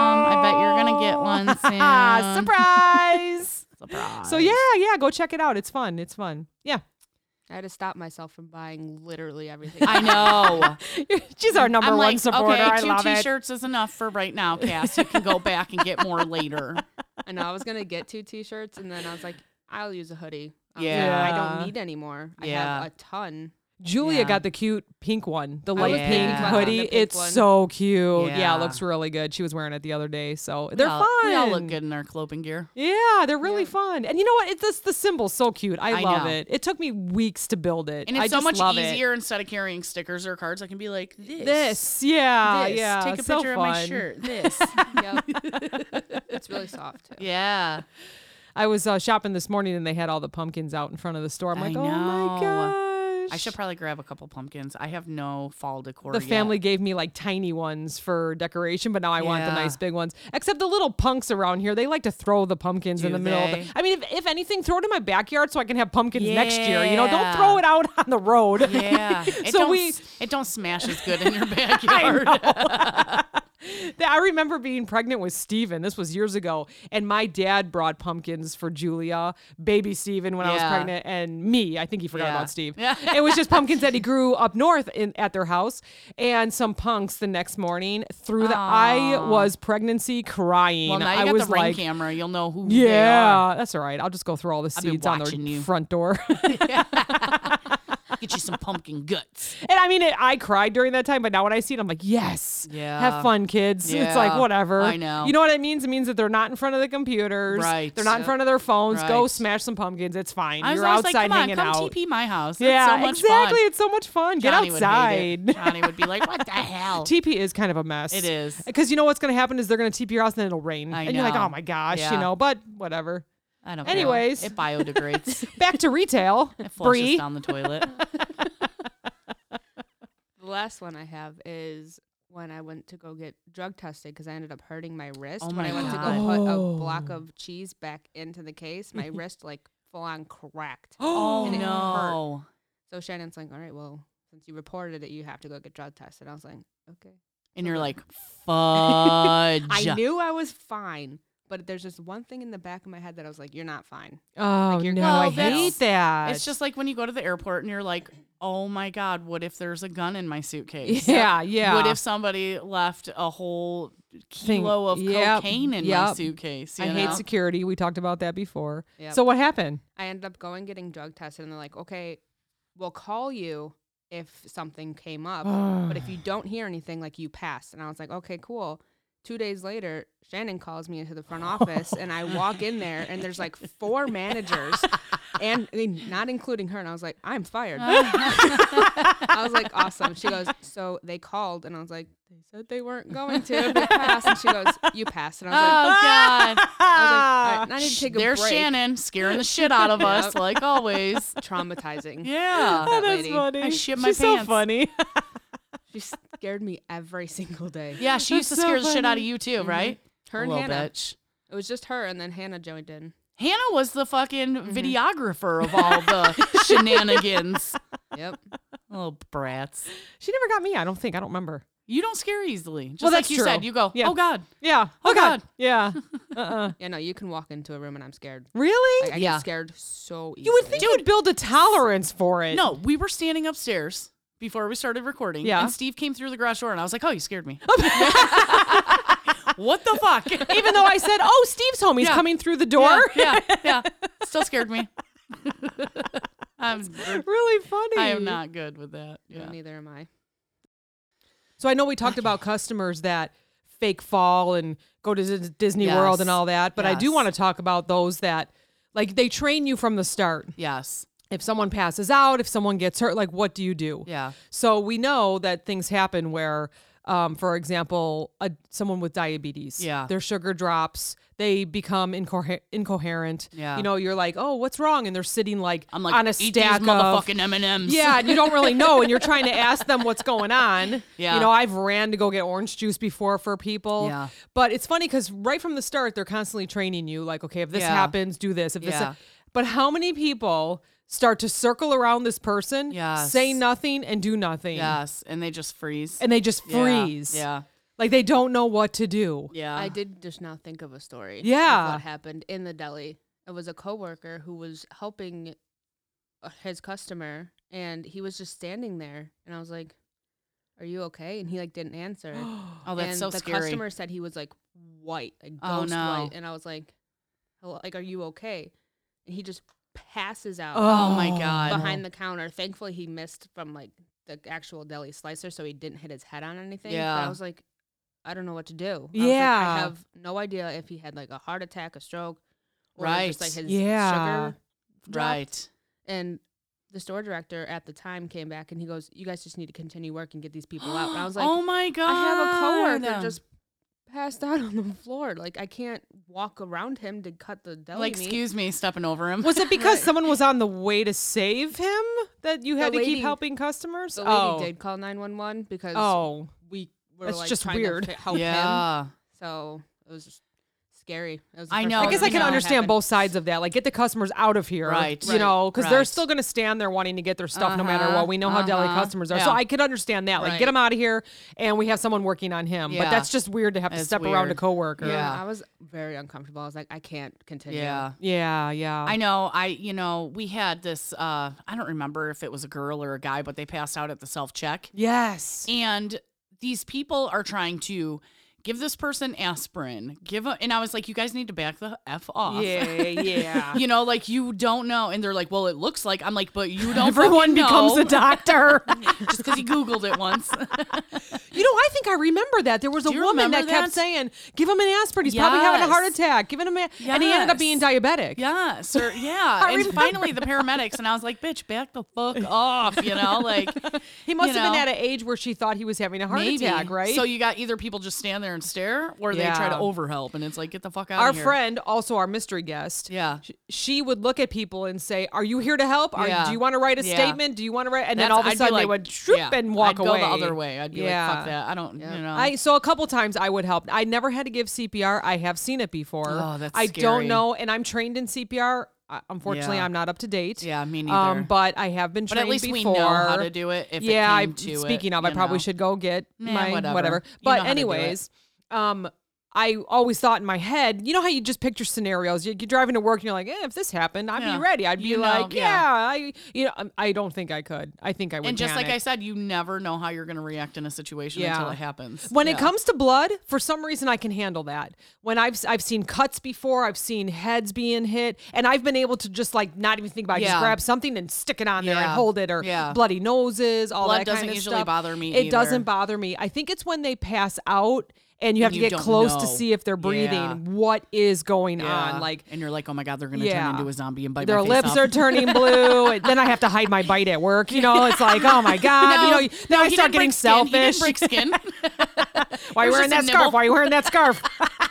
I bet you're gonna get one soon. Surprise. Surprise. So yeah, yeah, go check it out. It's fun. It's fun. Yeah. I had to stop myself from buying literally everything. I know. She's our number I'm one like, supporter. okay, I two love it. T-shirts is enough for right now, Cass. You can go back and get more later. I know I was gonna get two T-shirts, and then I was like, I'll use a hoodie. I was like, Yeah. I don't need any more. I Yeah. have a ton. Julia Yeah. got the cute pink one, the I light was pink thinking about hoodie. the pink It's one. so cute. Yeah. Yeah. it looks really good. She was wearing it the other day, so they're we all, fun. We all look good in our clothing gear. Yeah, they're really Yeah. fun. And you know what? It's this, the symbol's so cute. I, I love know. it. It took me weeks to build it. And I it's so just much love it. easier instead of carrying stickers or cards. I can be like this. This, yeah, This. yeah. Take a so picture of my fun. shirt. This. Yep. It's really soft too. yeah. I was uh, shopping this morning and they had all the pumpkins out in front of the store. I'm I like, oh my know. gosh. I should probably grab a couple pumpkins. I have no fall decor The yet. family gave me like tiny ones for decoration, but now I want the Yeah. nice big ones. Except the little punks around here, they like to throw the pumpkins in Do the middle of they? it. I mean, if, if anything, throw it in my backyard so I can have pumpkins next year. You know, don't Yeah. throw it out on the road. Yeah. It So don't, we- s- it don't smash as good in your backyard. I remember being pregnant with Steven. This was years ago. And my dad brought pumpkins for Julia, baby Steven, when I was Yeah. pregnant, and me. I think he forgot Yeah. about Steve. Yeah. It was just pumpkins that he grew up north in, at their house. And some punks the next morning through the. I Aw. was pregnancy crying. Well, now you I got was the ring like, camera. You'll know who they are. yeah, that's all right. I'll just go through all the I've been seeds on watching their you. front door. Get you some pumpkin guts. And I mean, it, I cried during that time, but now when I see it, I'm like, yes, Yeah. have fun, kids. It's like, Yeah, whatever. I know. You know what it means? It means that they're not in front of the computers. Right. They're not in Yep. front of their phones. Go Right. smash some pumpkins. It's fine. I was You're always outside like, come on, hanging come out. T P my house. That's yeah, so much exactly. fun. It's so much fun. Get Johnny would hate outside. it. Johnny would be like, what the hell? T P is kind of a mess. It is. Because you know what's going to happen is they're going to T P your house and then it'll rain. I and you're like, know. oh my gosh, you Yeah. know, but whatever. I don't Anyways. care. It biodegrades. Back to retail. It flushes Bree. down the toilet. The last one I have is when I went to go get drug tested because I ended up hurting my wrist. Oh when my I went to God. go put Oh. a block of cheese back into the case, my wrist like full on cracked. Oh, And it no. So Shannon's like, all right, well, since you reported it, you have to go get drug tested. I was like, okay. And you're like, fudge. I knew I was fine, but there's just one thing in the back of my head that I was like, you're not fine. Oh, you're no, gonna I fail. hate that. It's just like when you go to the airport and you're like, oh my God, what if there's a gun in my suitcase? yeah, yeah. What if somebody left a whole Thing- kilo of yep, cocaine in my yep. suitcase? I you hate know? security. We talked about that before. Yep. So what happened? I ended up going getting drug tested, and they're like, okay, we'll call you if something came up. But if you don't hear anything, like, you passed. And I was like, okay, cool. Two days later, Shannon calls me into the front office, and I walk in there, and there's like four managers, and I mean, not including her. And I was like, I'm fired. I was like, awesome. She goes, so they called, and I was like, they said they weren't going to. They passed. And she goes, you passed. And I was like, Oh God. I was like, all right, I need to take a There's break. Shannon scaring the shit out of us, Yep. like always. Traumatizing. Yeah. that That's lady. funny. I shit my She's so pants. funny. She scared me every single day. Yeah, she used to That's so scare the shit out of funny. you too, right? Her A and little Hannah. bitch. It was just her, and then Hannah joined in. Hannah was the fucking videographer of all the shenanigans. Yep. Little brats. She never got me. I don't think. I don't remember. You don't scare easily. Just Well, like that's you true. said, you go, Yeah. oh God. Yeah. Oh, God. Yeah. Uh-uh. Yeah, no, you can walk into a room and I'm scared. Really? Like, I Yeah. get scared so easily. You would think you'd build a tolerance for it. No, we were standing upstairs before we started recording. Yeah. And Steve came through the garage door and I was like, oh, you scared me. What the fuck? Even though I said, oh, Steve's home. He's Yeah. coming through the door. Yeah, yeah, yeah. Still scared me. I'm Really funny. I am not good with that. No, Yeah. neither am I. So I know we talked about customers that fake fall and go to D- Disney Yes. World and all that, but I do Yes. want to talk about those that, like, they train you from the start. Yes. If someone passes out, if someone gets hurt, like, what do you do? Yeah. So we know that things happen where, um, for example, a, someone with diabetes, Yeah. their sugar drops, they become incoher- incoherent. Yeah. You know, you're like, oh, what's wrong? And they're sitting like, I'm like, on a eat stack these of motherfucking M and M's. yeah, and you don't really know, and you're trying to ask them what's going on. Yeah. You know, I've ran to go get orange juice before for people. Yeah. But it's funny because right from the start, they're constantly training you, like, okay, if this Yeah. happens, do this. If this, Yeah. but how many people start to circle around this person, Yes. say nothing, and do nothing? Yes. And they just freeze. And they just Yeah. freeze. Yeah. Like they don't know what to do. Yeah. I did just now think of a story. Yeah. Of what happened in the deli. It was a coworker who was helping uh, his customer, and he was just standing there, and I was like, "Are you okay?" And he like didn't answer. Oh, that's and so the scary. customer said he was like white, like Oh, ghost no. white, and I was like, "Hello, like, are you okay?" And he just passes out Oh, my God. behind the counter. Thankfully, he missed from like the actual deli slicer, so he didn't hit his head on anything. But Yeah. I was like, I don't know what to do. I was like, Yeah. I have no idea if he had like a heart attack, a stroke, or just like Right. his Yeah. sugar dropped. Right. And the store director at the time came back and he goes, "You guys just need to continue work and get these people out." And I was like, oh my God. I have a coworker just passed out on the floor. Like, I can't walk around him to cut the deli like, meat. excuse me, stepping over him. Was it because Right. someone was on the way to save him that you had The to keep lady- helping customers? The lady oh. did call nine one one because Oh. we were That's like just trying weird. to fi- help him. yeah. So it was just scary. It was the I first know. I time guess I that can No. understand happened. both sides of that. Like, get the customers out of here, Right. You Right. know, because they're Right. still going to stand there wanting to get their stuff no matter Uh-huh. what. We know how deli Uh-huh. customers are, so Yeah. I could understand that. Like, Right. get them out of here, and we have someone working on him. But Yeah. that's just weird to have to It's step around a weird. coworker. Yeah. I was very uncomfortable. I was like, I can't continue. Yeah. yeah, yeah. I know. I, you know, we had this, uh, I don't remember if it was a girl or a guy, but they passed out at the self check. yes. And these people are trying to give this person aspirin, give a, and I was like, you guys need to back the F off. Yeah, yeah. You know, like you don't know. And they're like, well, it looks like, I'm like, but you don't Everyone fucking becomes know. a doctor. Just because he Googled it once. You know, I think I remember that. There was a Do you woman that remember kept that? saying, give him an aspirin. He's probably having a heart Yes. attack. Give him a... And he ended up Yes. being diabetic. Yes, or yeah. I And remember. finally the paramedics, and I was like, bitch, back the fuck off, you know, like He must you have been know, at an age where she thought he was having a heart maybe. attack, right? So you got either people just stand there and stare, or they try to Yeah. overhelp, and it's like, get the fuck out Our of here. friend, also our mystery guest, Yeah. sh- she would look at people and say, "Are you here to help? Are Yeah. do you want to write a Yeah. statement? Do you want to write?" And then That's- all of a I'd be sudden they like, would shoop yeah, and walk I'd away. go the other way. I'd be Yeah. like, fuck that. I don't, Yeah. you know. I so a couple times I would help. I never had to give C P R. I have seen it before. Oh, that's I scary. don't know, and I'm trained in C P R. Uh, Unfortunately, Yeah. I'm not up to date. yeah, me neither. Um, but I have been but trained at least before. we know how to do it. If yeah, it I, came to speaking it, of, I you probably know. should go get Nah, my whatever. whatever. You know But how to do it. anyways, um, I always thought in my head, you know how you just picture scenarios. You- You're driving to work and you're like, eh, if this happened, I'd Yeah. be ready. I'd be You know, like, yeah, yeah. I, you know, um, I don't think I could. I think I would. And just like panic. I said, you never know how you're going to react in a situation Yeah. until it happens. When Yeah. it comes to blood, for some reason I can handle that. When I've I've seen cuts before, I've seen heads being hit, and I've been able to just like not even think about it. Just Yeah. grab something and stick it on there and Yeah. hold it, or Yeah. bloody noses, all Blood that doesn't kind of usually stuff. bother me It either. doesn't bother me. I think it's when they pass out and you have And to you get don't close to know. see if they're breathing. Yeah. What is going Yeah. on? Like and you're like, oh my god, they're going to Yeah. turn into a zombie and bite their my face lips off. are turning blue. And then I have to hide my bite at work. You know, it's like, oh my god. No, you know, no, now I he start didn't getting break skin. He didn't selfish. break skin. Why are you It was wearing that just a scarf? nibble. Why are you wearing that scarf?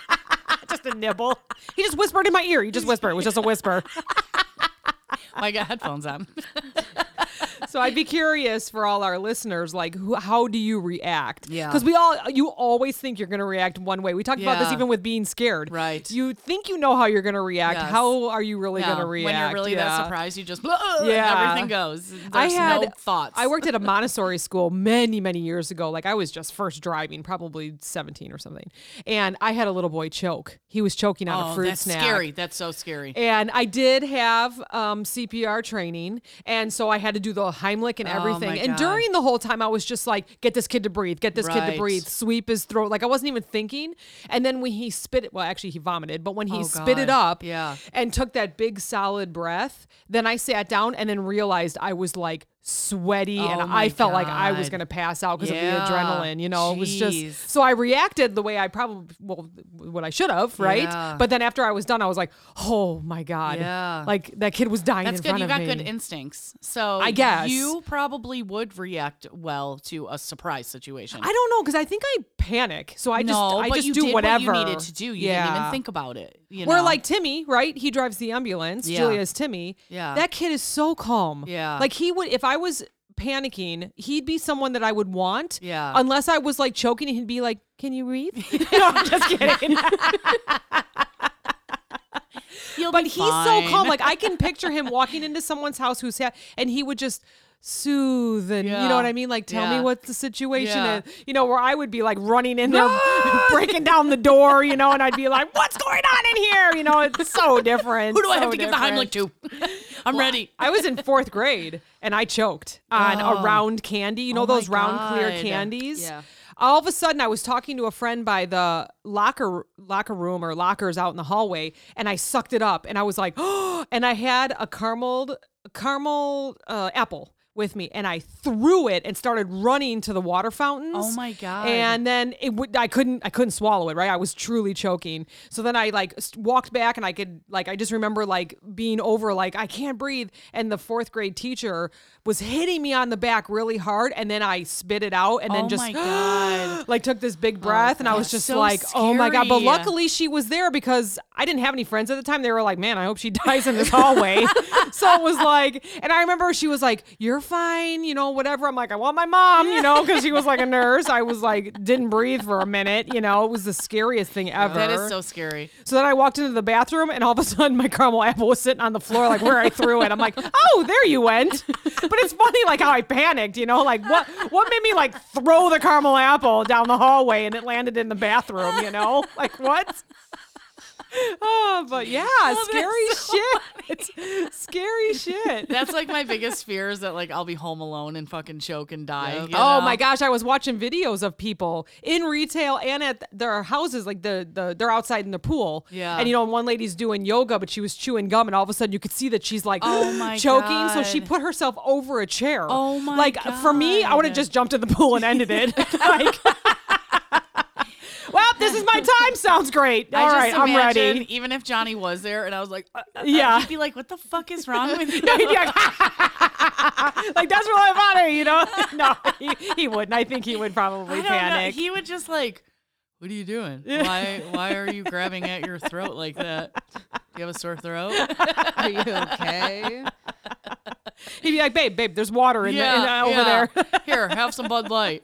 Just a nibble. He just whispered in my ear. He just whispered. It was just a whisper. I got headphones on. So I'd be curious for all our listeners, like, who, how do you react? Yeah. Because we all, you always think you're going to react one way. We talked about this Yeah. even with being scared. Right. You think you know how you're going to react. Yes. How are you really Yeah, going to react? when you're really Yeah. that surprised, you just yeah, Yeah. everything goes. There's I had no thoughts. I worked at a Montessori school many, many years ago. Like I was just first driving, probably seventeen or something. And I had a little boy choke. He was choking on oh, a fruit that's snack. scary. That's so scary. And I did have um, C P R training. And so I had to do the Heimlich and Oh, everything. my And God. during the whole time, I was just like, get this kid to breathe, get this kid to Right. breathe, sweep his throat. Like I wasn't even thinking. And then when he spit it, well, actually, he vomited, but when he Oh, spit it God. up Yeah. and took that big solid breath, then I sat down and then realized I was like, sweaty Oh and my I felt like I was God. going to pass out because Yeah. of the adrenaline, you know, it was Jeez. just, so I reacted the way I probably, well, what I should have, right? Yeah. But then after I was done, I was like, oh my God. Yeah. Like that kid was dying That's in good. front You of got me. good instincts. So I guess. you probably would react well to a surprise situation. I don't know, because I think I panic. So I just, no, I but just you do did whatever. what you needed to do. You yeah. didn't even think about it. You Where know? like Timmy, right? He drives the ambulance. Yeah. Julia's Timmy. Yeah. That kid is so calm. Yeah. Like he would, if I was panicking, he'd be someone that I would want. Yeah. Unless I was like choking and he'd be like, can you breathe? No, I'm just kidding. You'll But be he's so fine. calm. Like I can picture him walking into someone's house who's ha- and he would just soothe and you Yeah. know what I mean? Like tell Yeah. me what the situation Yeah. is. You know, where I would be like running in there, breaking down the door, you know, and I'd be like, what's going on in here? You know, it's so different. Who do I so have to give the different. Heimlich to? I'm ready. I was in fourth grade and I choked on Oh. a round candy. You know Oh my those round clear God. candies? Yeah. All of a sudden, I was talking to a friend by the locker locker room or lockers out in the hallway, and I sucked it up, and I was like, oh, and I had a caramel caramel uh, apple with me, and I threw it and started running to the water fountains. Oh my God. And then it would I couldn't I couldn't swallow it, right? I was truly choking. So then I like s- walked back and I could like I just remember like being over like I can't breathe, and the fourth grade teacher was hitting me on the back really hard, and then I spit it out and then Oh just my God. like took this big breath, and I was that's just so like, oh my God. But scary. luckily she was there because I didn't have any friends at the time. They were like, man, I hope she dies in this hallway. So it was like, and I remember she was like, you're fine, you know, whatever. I'm like, I want my mom, you know, because she was like a nurse. I was like, didn't breathe for a minute, you know, it was the scariest thing ever. That is so scary. So then I walked into the bathroom, and all of a sudden my caramel apple was sitting on the floor, like where I threw it. I'm like, oh, there you went. But it's funny, like how I panicked, you know, like what what made me like throw the caramel apple down the hallway and it landed in the bathroom, you know, like what? Oh, but yeah, scary shit. Scary shit. That's like my biggest fear is that like I'll be home alone and fucking choke and die. Yep. you Oh know? my gosh, I was watching videos of people in retail and at their houses, like the, the they're outside in the pool. Yeah. And you know, one lady's doing yoga, but she was chewing gum, and all of a sudden you could see that she's like Oh my choking. So she God. put herself over a chair. Oh my Like for me, I would have God. just jumped in the pool and ended it. Like well, this is my time. Sounds great. I All just right, I'm imagine, ready. even if Johnny was there and I was like, uh, uh, Yeah. he'd be like, what the fuck is wrong with you? He'd be like, like that's really funny, you know? No, he, he wouldn't. I think he would I probably don't know. panic. He would just like, what are you doing? Why why are you grabbing at your throat like that? Do you have a sore throat? Are you okay? He'd be like, babe, babe, there's water in, the, in the, over yeah. there. Here, have some Bud Light.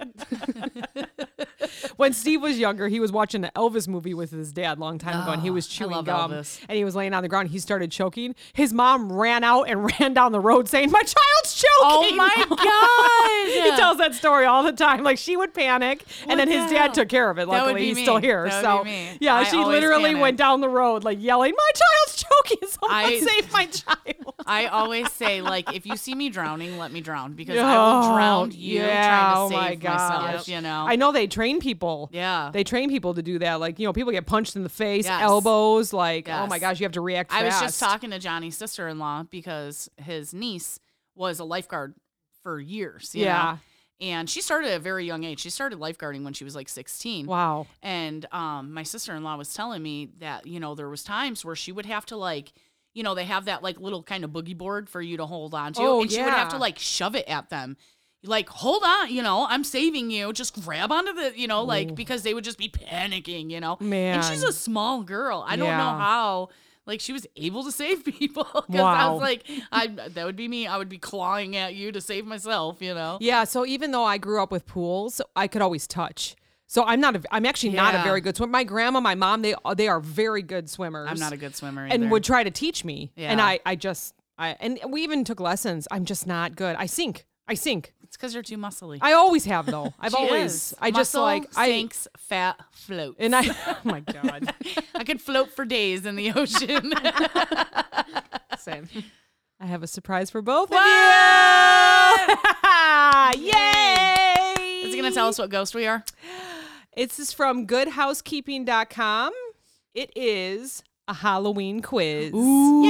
When Steve was younger, he was watching an Elvis movie with his dad a long time ago, and he Oh, was I chewing love gum, Elvis. and he was laying on the ground. He started choking. His mom ran out and ran down the road saying, "My child's choking!" Oh my God. He tells that story all the time. Like she would panic, and What then the his hell? dad took care of it. That would Luckily, be he's me. still here. That would so be me. yeah, I she always literally panic. went down the road like yelling, "My child's choking! Someone I- save my child!" I always say, like, if you see me drowning, let me drown because I will Oh, drown you yeah, trying oh to my save gosh. myself, you know? I know they train people. Yeah. They train people to do that. Like, you know, people get punched in the face, Yes. elbows. Like, oh my Yes. gosh, you have to react I fast. was just talking to Johnny's sister-in-law because his niece was a lifeguard for years. You Yeah. know? And she started at a very young age. She started lifeguarding when she was like sixteen. Wow. And um, my sister-in-law was telling me that, you know, there was times where she would have to like, you know, they have that like little kind of boogie board for you to hold on to. Oh, and she would have to yeah. like shove it at them. Like, hold on, you know, I'm saving you. Just grab onto the, you know, like, because they would just be panicking, you know. Man. And she's a small girl. I don't know Yeah. how Like she was able to save people. 'Cause I Wow. was like, I that would be me. I would be clawing at you to save myself, you know? Yeah, so even though I grew up with pools, I could always touch. So I'm not a, I'm actually not a Yeah. very good swimmer. My grandma, my mom, they they are very good swimmers. I'm not a good swimmer and either. would try to teach me. And Yeah. I I just I and we even took lessons. I'm just not good. I sink. I sink. It's because you're too muscly. I always have though. I've She always is. I just Muscle like I sinks, fat floats. and I oh my god. I could float for days in the ocean. Same. I have a surprise for both What? of you. Yay! Is he gonna tell us what ghost we are? This is from good housekeeping dot com. It is a Halloween quiz. Ooh,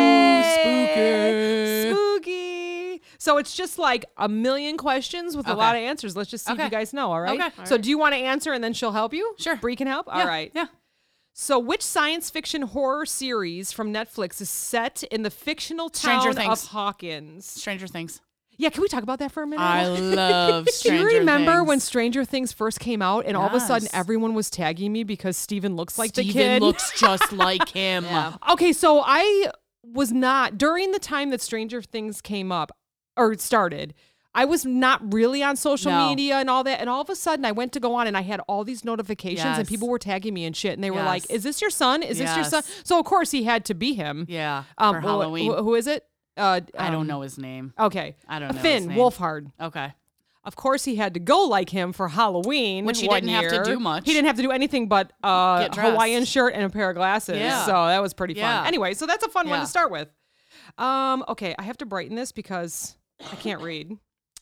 Yay! spooky. Spooky. So it's just like a million questions with a Okay. lot of answers. Let's just see if Okay. you guys know, all right? Okay. So do you want to answer and then she'll help you? Sure. Bree can help? All Yeah, right. Yeah. So which science fiction horror series from Netflix is set in the fictional town Stranger of Things. Hawkins? Stranger Things. Yeah, can we talk about that for a minute? I love Do Stranger you remember Things. when Stranger Things first came out and all of a sudden Yes. everyone was tagging me because Steven looks like the Steven kid? looks just like him? Yeah. Okay, so I was not during the time that Stranger Things came up or started. I was not really on social No. media and all that, and all of a sudden I went to go on and I had all these notifications and Yes. people were tagging me and shit, and they were Yes. like, "Is this your son? Is this your son?" Yes. So of course he had to be him. Yeah. Um, for wh- Halloween. wh- who is it? Uh, I don't um, know his name. Okay, I don't know Finn his name. Wolfhard. Okay. Of course, he had to go like him for Halloween, Which he one didn't have to year. do much. He didn't have to do anything but uh, Get dressed. Hawaiian shirt and a pair of glasses. Yeah. So that was pretty fun. Yeah. Anyway, so that's a fun one Yeah. to start with. Um, okay, I have to brighten this because I can't read.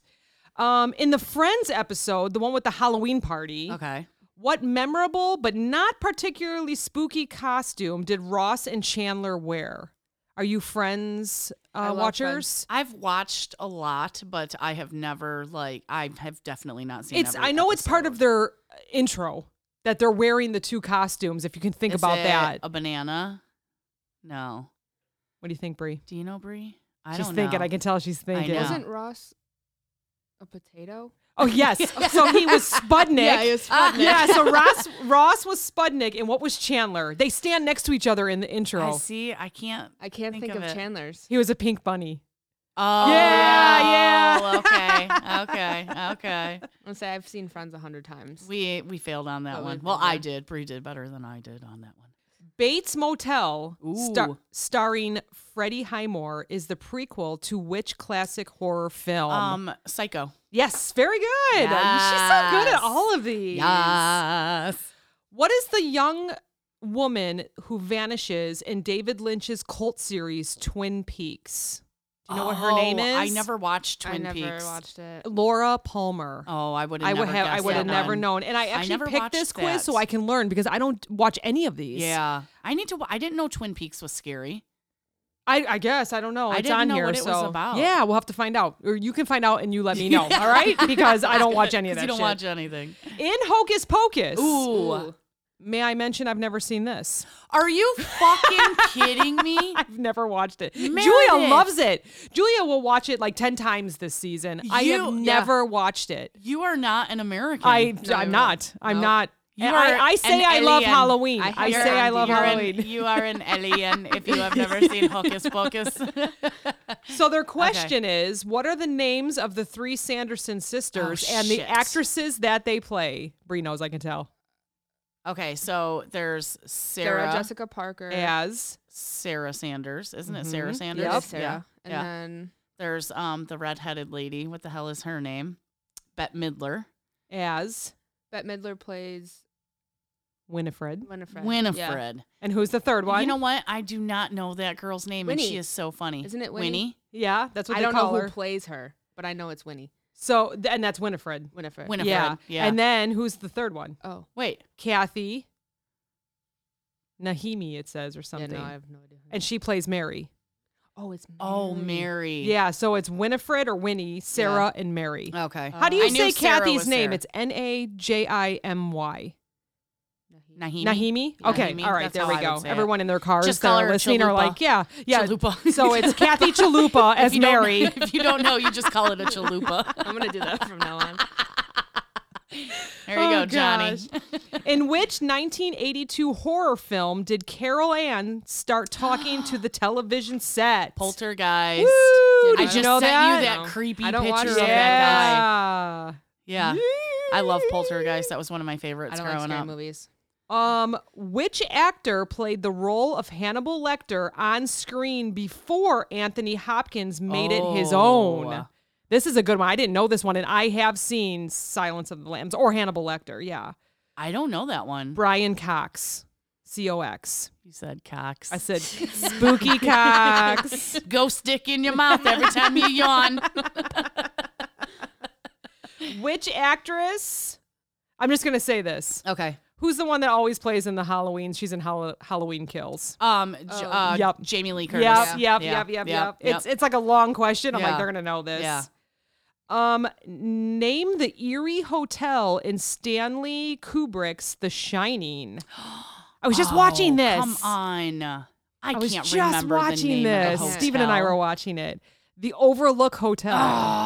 Um, in the Friends episode, the one with the Halloween party, Okay. what memorable but not particularly spooky costume did Ross and Chandler wear? Are you Friends I uh, love watchers? I've watched a lot, but I have never like I have definitely not seen. It's every I know it's part of episode. their uh, intro that they're wearing the two costumes. If you can think Is about it that, A banana? No. what do you think, Bree? Do you know Bree? I She's don't thinking. know. I can tell she's thinking. know. Wasn't Ross a potato? Oh yes. So he was Spudnik. Yeah, he was Uh, Spudnik. yeah. So Ross Ross was Spudnik, and what was Chandler? They stand next to each other in the I intro. see. I can't. I can't Think think, of of, it. Chandler's. He was a pink bunny. Oh Yeah, yeah. Okay. Okay. Okay. I'll say I've seen Friends a hundred times. We we failed on that Oh, we one. did, Well, I yeah. did. Bree did better than I did on that one. Bates Motel, star- Ooh. starring Freddie Highmore, is the prequel to which classic horror film? Um, Psycho. yes, very good. She's so good at Yes. all of these. Yes. What is the young woman who vanishes in David Lynch's cult series Twin Peaks? Do you know what her name Oh, is? I never watched Twin I never Peaks. watched it. Laura Palmer. Oh, I would have I never would have. I guessed would have that never one. known. And I actually never picked watched this quiz so that. I can learn because I don't watch any of these. Yeah. I need to. wa- I didn't know Twin Peaks was scary. I, I guess I don't know. I It's didn't on know here, what it was so about. yeah, we'll have to find out, or you can find out and you let me know. All right, because I don't watch any of 'Cause that You don't shit. watch anything. In Hocus Pocus. Ooh. May I mention I've never seen this? Are you fucking kidding me? I've never watched it. Julia Meredith. loves it. Julia will watch it like ten times this season. I You- have yeah. never watched it. You are not an American. I No, I'm you're not. I'm Nope. not. You I, are I say an I love alien. Halloween. I I, hate say I it. love You're an- Halloween. you are an alien if you have never seen Hocus Pocus. So their question is, what are the names of the three Sanderson sisters Oh, and the shit. actresses that they play? Bree knows, I can tell. Okay, so there's Sarah, Sarah, Jessica Parker. As Sarah Sanders, isn't it? Mhm. Sarah Sanders. It Yep. is Sarah. Yeah. And yeah. then There's um the redheaded lady. What the hell is her name? Bette Midler. as Bette Midler plays Winifred. Winifred. Winifred. And who's the third one? You know what? I do not know that girl's name, and she Winnie. is so funny. Isn't it Winnie? yeah, that's what I they don't call know her. who plays her, but I know it's Winnie. So, th- and that's Winifred. Winifred. Winifred. Yeah. Yeah. And then who's the third one? Oh. Wait. Kathy Nahimi, it says, or something. Yeah, no, I have no idea. And she plays Mary. oh, it's Mary. Oh, Mary. Yeah, so it's Winifred or Winnie, Sarah, and Mary. Okay. How do you I knew say Sarah Kathy's was name? Sarah. It's N A J I M Y. Nahimi. Nahimi? Okay, Nahimi, all right, that's there how we I go. would say it. Everyone in their cars Just that call are her listening are Chalupa. like, yeah, yeah. Chalupa. So it's Kathy Chalupa as If you don't- Mary. If you don't know, you just call it a chalupa. I'm gonna do that from now on. There you Oh, go, Johnny. gosh. In which nineteen eighty-two horror film did Carol Ann start talking to the television set? Poltergeist. Woo! I Did just you know sent that? you that No. creepy I don't picture watch of it. that guy. Yeah. Yeah. I love Poltergeist. That was one of my favorites I don't like growing scary up. movies. Um, which actor played the role of Hannibal Lecter on screen before Anthony Hopkins made it his own? Oh. This is a good one. I didn't know this one, and I have seen Silence of the Lambs or Hannibal Lecter. Yeah. I don't know that one. Brian Cox. C O X. You said Cox. I said Spooky Cox. Go stick in your mouth every time you yawn. Which actress? I'm just going to say this. Okay. Who's the one that always plays in the Halloween? She's in Hall- Halloween Kills. Um. J- Oh. uh, Yep. Jamie Lee Curtis. Yep, Yeah. yep, Yeah. yep, yep, Yep. yep. Yep. It's it's like a long question. I'm like, Yeah. they're gonna know this. Yeah. Um, name the Erie Hotel in Stanley Kubrick's The Shining. I was just Oh, watching this. Come on. I, I was can't just remember watching the name this. of the Stephen and I hotel. were watching it. The Overlook Hotel.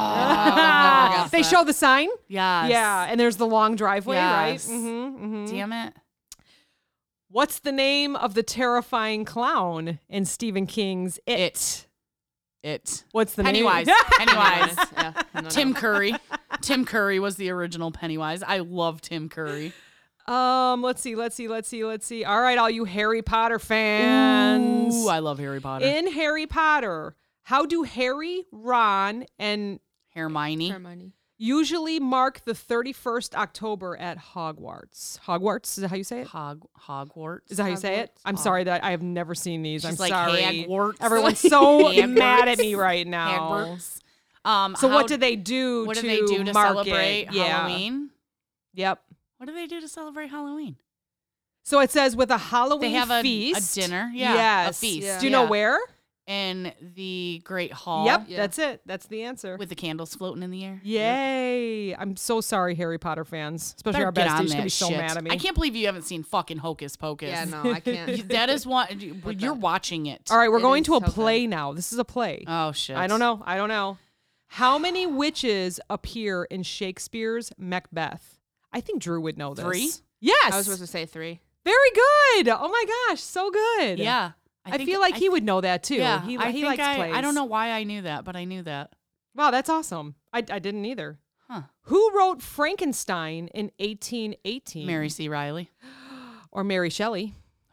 Oh, guessed they that. show the sign. Yes. Yeah, and there's the long driveway, right? Yes. Mm-hmm, mm-hmm. Damn it. What's the name of the terrifying clown in Stephen King's It? It. It. What's the Pennywise. name? Pennywise. yeah. No, no. Tim Curry. Tim Curry was the original Pennywise. I love Tim Curry. Um, let's see, let's see, let's see, let's see. All right, all you Harry Potter fans. Ooh, I love Harry Potter. In Harry Potter, how do Harry, Ron, and Hermione. Hermione. usually mark the thirty-first October at Hogwarts? Hogwarts, is that how you say it? Hog Hogwarts. Is that how you say it? Hogwarts. I'm sorry that I have never seen these. She's I'm like sorry. Hagwarts. Everyone's so Hagwarts. mad at me right now. Hogwarts. Um, So how- what did they do What to do they do to mark celebrate it? Yeah. Halloween? Yep. What do they do to celebrate Halloween? So it says with a Halloween They have a, a feast. dinner. Yeah. Yes. A feast. Yeah. Do you know Yeah. where? In the Great Hall. Yep, Yeah. that's it. That's the answer. With the candles floating in the air. Yay! I'm so sorry, Harry Potter fans, especially Better our get besties. on She's gonna that be so shit. mad at me. I can't believe you haven't seen fucking Hocus Pocus. Yeah, no, I can't. That is one. What You're the- watching it. All right, we're It going is to a so good. play now. This is a play. Oh shit. I don't know. I don't know. How many witches appear in Shakespeare's Macbeth? I think Drew would know this. Three? Yes. I was supposed to say three. Very good. Oh my gosh, so good. Yeah. I, think- feel like I he would know that too. Yeah, he, I he think likes I, plays. I don't know why I knew that, but I knew that. Wow, that's awesome. I, I didn't either. Huh. Who wrote Frankenstein in eighteen eighteen? Mary C. Riley. Or Mary Shelley?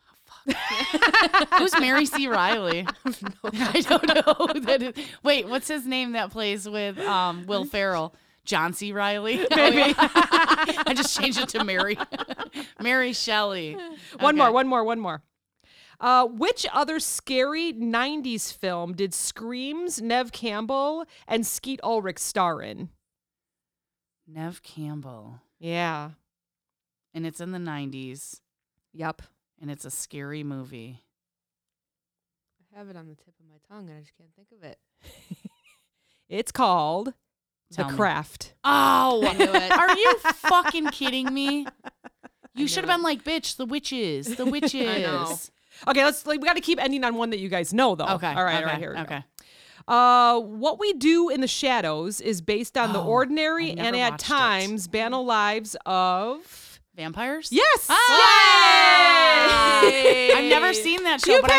Who's Mary C. Riley? I don't know who that is. Wait, what's his name that plays with um, Will Ferrell? John C. Riley? Maybe. I just changed it to Mary. Mary Shelley. One Okay. more, one more, one more. Uh, which other scary nineties film did Scream's Nev Campbell and Skeet Ulrich star in? Nev Campbell. Yeah. And it's in the nineties. Yep. And it's a scary movie. I have it on the tip of my tongue and I just can't think of it. It's called Tell The me. Craft. Oh, I knew it. Are you fucking kidding me? You knew should have it. been like, bitch, the witches, the witches. I know. Okay, let's like we got to keep ending on one that you guys know though. Okay. All right, okay, all right, here we okay. go. Uh, What We Do in the Shadows is based on the Oh, ordinary I've and never at watched it. times banal lives of Vampires? Yes. Ah! Yay! I've never seen that show, You but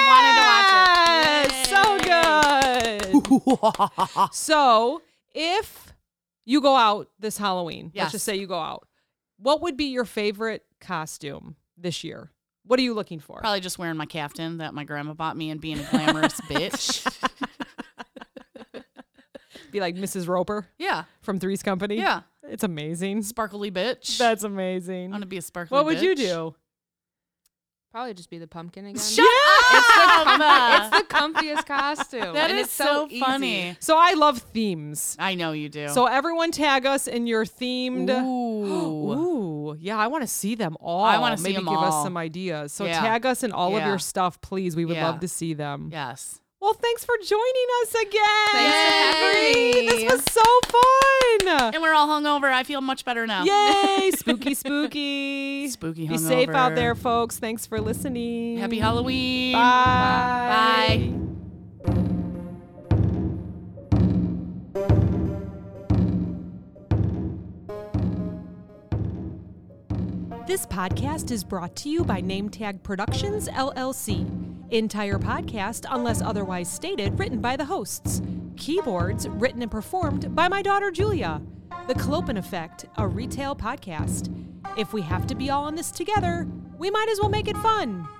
I wanted to watch it. Yes, so good. So, if you go out this Halloween, Yes. let's just say you go out, what would be your favorite costume this year? What are you looking for? Probably just wearing my caftan that my grandma bought me and being a glamorous bitch. Be like Missus Roper Yeah. from Three's Company. Yeah. It's amazing. Sparkly bitch. That's amazing. I'm going to be a sparkly What would you bitch. do? Probably just be the pumpkin again. Shut It's the, up! comfi- it's the comfiest costume. That and is it's so, easy. funny. So I love themes. I know you do. So everyone tag us in your themed. Ooh. Ooh, yeah, I want to see them all. I wanna see Maybe them give us all. some ideas. So Yeah. tag us in all of Yeah. your stuff, please. We would Yeah. love to see them. Yes. Well, thanks for joining us again. Thanks for having me. This was so fun. And we're all hungover. I feel much better now. Yay! Spooky, spooky. Spooky Be safe out hungover. there, folks. Thanks for listening. Happy Halloween. Bye. Bye. This podcast is brought to you by Nametag Productions, L L C. Entire podcast, unless otherwise stated, written by the hosts. Keyboards, written and performed by my daughter Julia. The Clopen Effect, a retail podcast. If we have to be all in this together, we might as well make it fun.